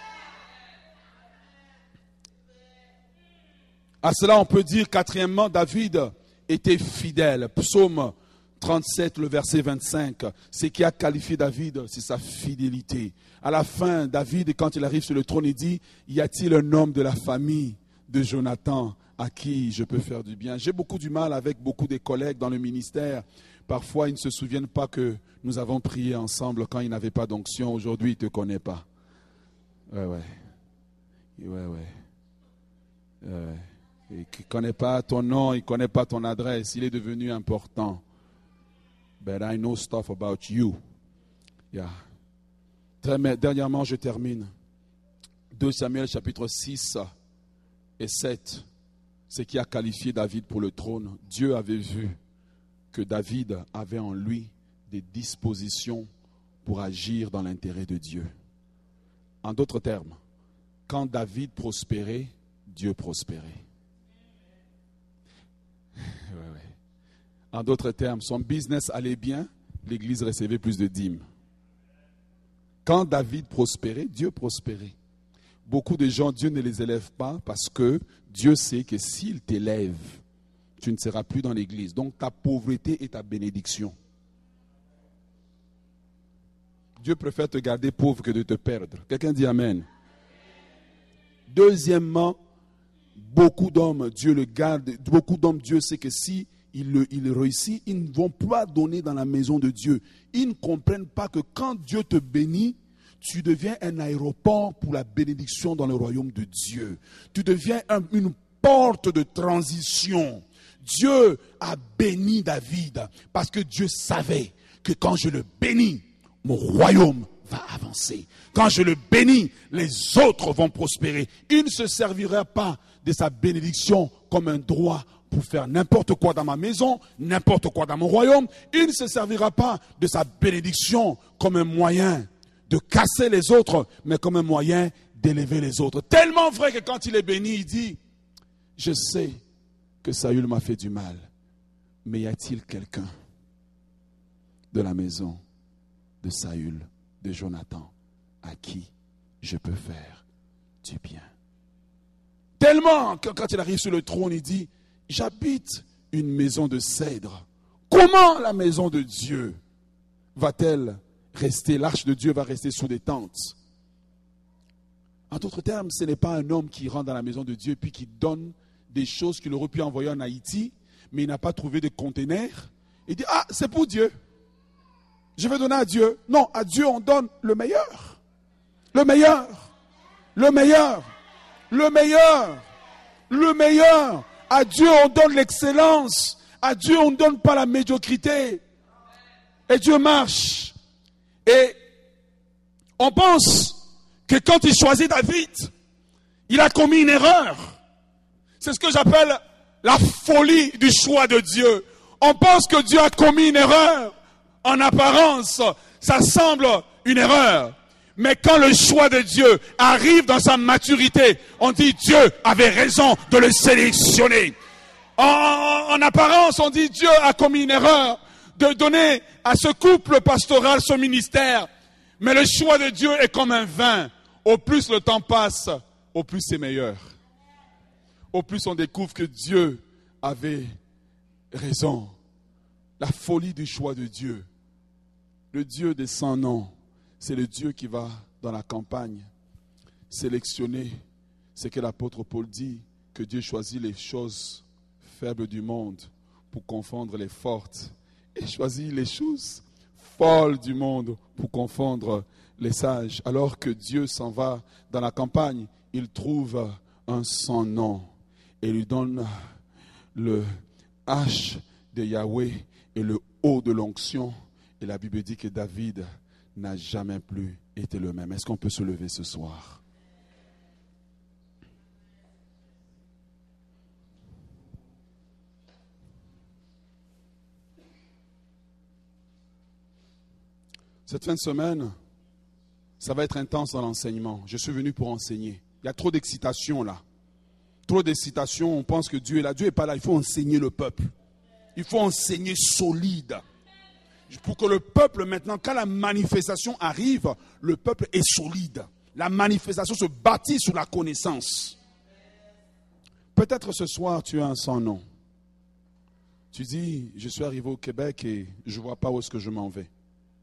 À cela, on peut dire, quatrièmement, David était fidèle. Psaume trente-sept, le verset vingt-cinq, ce qui a qualifié David, c'est sa fidélité. À la fin, David, quand il arrive sur le trône, il dit, y a-t-il un homme de la famille de Jonathan à qui je peux faire du bien? J'ai beaucoup du mal avec beaucoup de collègues dans le ministère. Parfois, ils ne se souviennent pas que nous avons prié ensemble quand ils n'avaient pas d'onction. Aujourd'hui, ils ne te connaissent pas. Ouais, ouais. Ouais, ouais. Ouais, et qui ne connaît pas ton nom, il ne connaît pas ton adresse, il est devenu important. But I know stuff about you. Yeah. Très, dernièrement, je termine. deux Samuel chapitre six et sept, ce qui a qualifié David pour le trône. Dieu avait vu que David avait en lui des dispositions pour agir dans l'intérêt de Dieu. En d'autres termes, quand David prospérait, Dieu prospérait. Ouais, ouais. En d'autres termes, son business allait bien, l'église recevait plus de dîmes. Quand David prospérait, Dieu prospérait. Beaucoup de gens, Dieu ne les élève pas parce que Dieu sait que s'il t'élève, tu ne seras plus dans l'église. Donc ta pauvreté est ta bénédiction. Dieu préfère te garder pauvre que de te perdre. Quelqu'un dit Amen. Deuxièmement, beaucoup d'hommes, Dieu le garde, beaucoup d'hommes, Dieu sait que si il, le, il réussit, ils ne vont pas donner dans la maison de Dieu. Ils ne comprennent pas que quand Dieu te bénit, tu deviens un aéroport pour la bénédiction dans le royaume de Dieu. Tu deviens un, une porte de transition. Dieu a béni David parce que Dieu savait que quand je le bénis, mon royaume va avancer. Quand je le bénis, les autres vont prospérer. Il ne se servira pas de sa bénédiction comme un droit pour faire n'importe quoi dans ma maison, n'importe quoi dans mon royaume. Il ne se servira pas de sa bénédiction comme un moyen de casser les autres, mais comme un moyen d'élever les autres. Tellement vrai que quand il est béni, il dit, je sais que Saül m'a fait du mal, mais y a-t-il quelqu'un de la maison de Saül, de Jonathan, à qui je peux faire du bien? Tellement que quand il arrive sur le trône, il dit, j'habite une maison de cèdre. Comment la maison de Dieu va-t-elle rester, l'arche de Dieu va rester sous des tentes? En d'autres termes, ce n'est pas un homme qui rentre dans la maison de Dieu puis qui donne des choses qu'il aurait pu envoyer en Haïti, mais il n'a pas trouvé de conteneurs. Il dit, ah, c'est pour Dieu. Je vais donner à Dieu. Non, à Dieu, on donne le meilleur. Le meilleur. Le meilleur. Le meilleur. Le meilleur. À Dieu, on donne l'excellence. À Dieu, on ne donne pas la médiocrité. Et Dieu marche. Et on pense que quand il choisit David, il a commis une erreur. C'est ce que j'appelle la folie du choix de Dieu. On pense que Dieu a commis une erreur. En apparence, ça semble une erreur. Mais quand le choix de Dieu arrive dans sa maturité, on dit Dieu avait raison de le sélectionner. En, en apparence, on dit Dieu a commis une erreur de donner à ce couple pastoral ce ministère. Mais le choix de Dieu est comme un vin. Au plus le temps passe, au plus c'est meilleur. Au plus on découvre que Dieu avait raison. La folie du choix de Dieu. Le Dieu des cent noms, c'est le Dieu qui va dans la campagne sélectionner ce que l'apôtre Paul dit, que Dieu choisit les choses faibles du monde pour confondre les fortes et choisit les choses folles du monde pour confondre les sages. Alors que Dieu s'en va dans la campagne, il trouve un sans nom et lui donne le H de Yahweh et le O de l'onction. Et la Bible dit que David n'a jamais plus été le même. Est-ce qu'on peut se lever ce soir? Cette fin de semaine, ça va être intense dans l'enseignement. Je suis venu pour enseigner. Il y a trop d'excitation là. Trop d'excitation, on pense que Dieu est là. Dieu n'est pas là, il faut enseigner le peuple. Il faut enseigner solide. Pour que le peuple maintenant, quand la manifestation arrive, le peuple est solide. La manifestation se bâtit sur la connaissance. Peut-être ce soir, tu as un sans nom. Tu dis, je suis arrivé au Québec et je ne vois pas où est-ce que je m'en vais.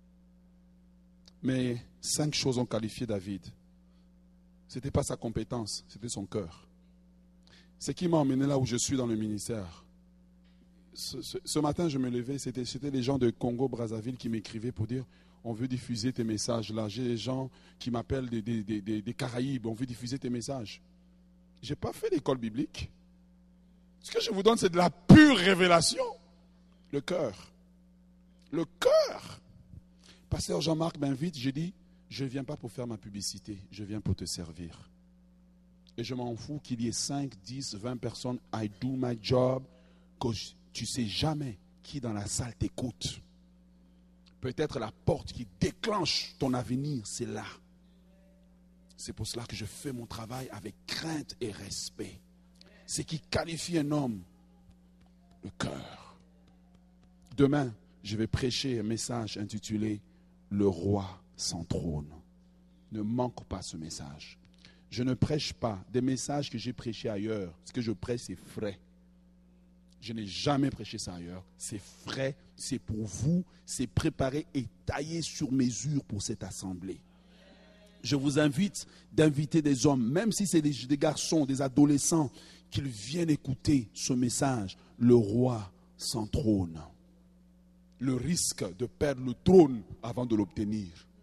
Mais cinq choses ont qualifié David. Ce n'était pas sa compétence, c'était son cœur. Ce qui m'a emmené là où je suis dans le ministère. Ce, ce, ce matin, je me levais, c'était, c'était les gens de Congo-Brazzaville qui m'écrivaient pour dire on veut diffuser tes messages là. J'ai des gens qui m'appellent des, des, des, des, des Caraïbes, on veut diffuser tes messages. Je n'ai pas fait l'école biblique. Ce que je vous donne, c'est de la pure révélation. Le cœur. Le cœur. Pasteur Jean-Marc m'invite, je dis, je ne viens pas pour faire ma publicité, je viens pour te servir. Et je m'en fous qu'il y ait cinq, dix, vingt personnes, I do my job, que tu ne sais jamais qui dans la salle t'écoute. Peut-être la porte qui déclenche ton avenir, c'est là. C'est pour cela que je fais mon travail avec crainte et respect. Ce qui qualifie un homme, le cœur. Demain, je vais prêcher un message intitulé « Le roi sans trône ». Ne manque pas ce message. Je ne prêche pas des messages que j'ai prêchés ailleurs. Ce que je prêche, c'est frais. Je n'ai jamais prêché ça ailleurs. C'est frais, c'est pour vous, c'est préparé et taillé sur mesure pour cette assemblée. Je vous invite d'inviter des hommes, même si c'est des, des garçons, des adolescents, qu'ils viennent écouter ce message, le roi sans trône. Le risque de perdre le trône avant de l'obtenir.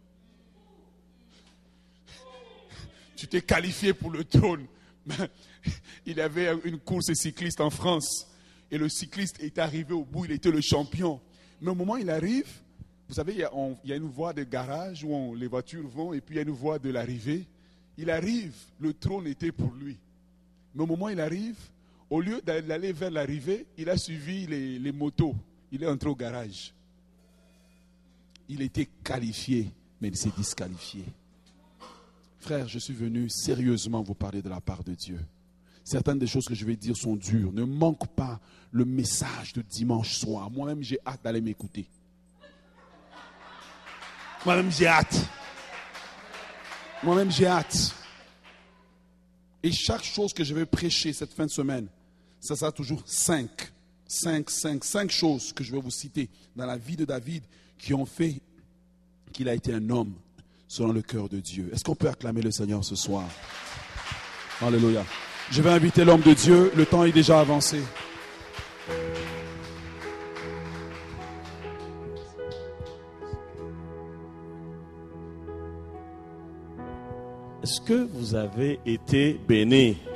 Tu t'es qualifié pour le trône. Il y avait une course cycliste en France et le cycliste est arrivé au bout, il était le champion. Mais au moment où il arrive, vous savez, il y a, on, il y a une voie de garage où on, les voitures vont et puis il y a une voie de l'arrivée. Il arrive, le trône était pour lui. Mais au moment où il arrive, au lieu d'aller vers l'arrivée, il a suivi les, les motos. Il est entré au garage. Il était qualifié, mais il s'est disqualifié. Frère, je suis venu sérieusement vous parler de la part de Dieu. Certaines des choses que je vais dire sont dures. Ne manque pas le message de dimanche soir. Moi-même, j'ai hâte d'aller m'écouter. Moi-même, j'ai hâte. Moi-même, j'ai hâte. Et chaque chose que je vais prêcher cette fin de semaine, ça sera toujours cinq. Cinq, cinq, cinq choses que je vais vous citer dans la vie de David qui ont fait qu'il a été un homme selon le cœur de Dieu. Est-ce qu'on peut acclamer le Seigneur ce soir? Alléluia. Je vais inviter l'homme de Dieu. Le temps est déjà avancé. Est-ce que vous avez été bénis?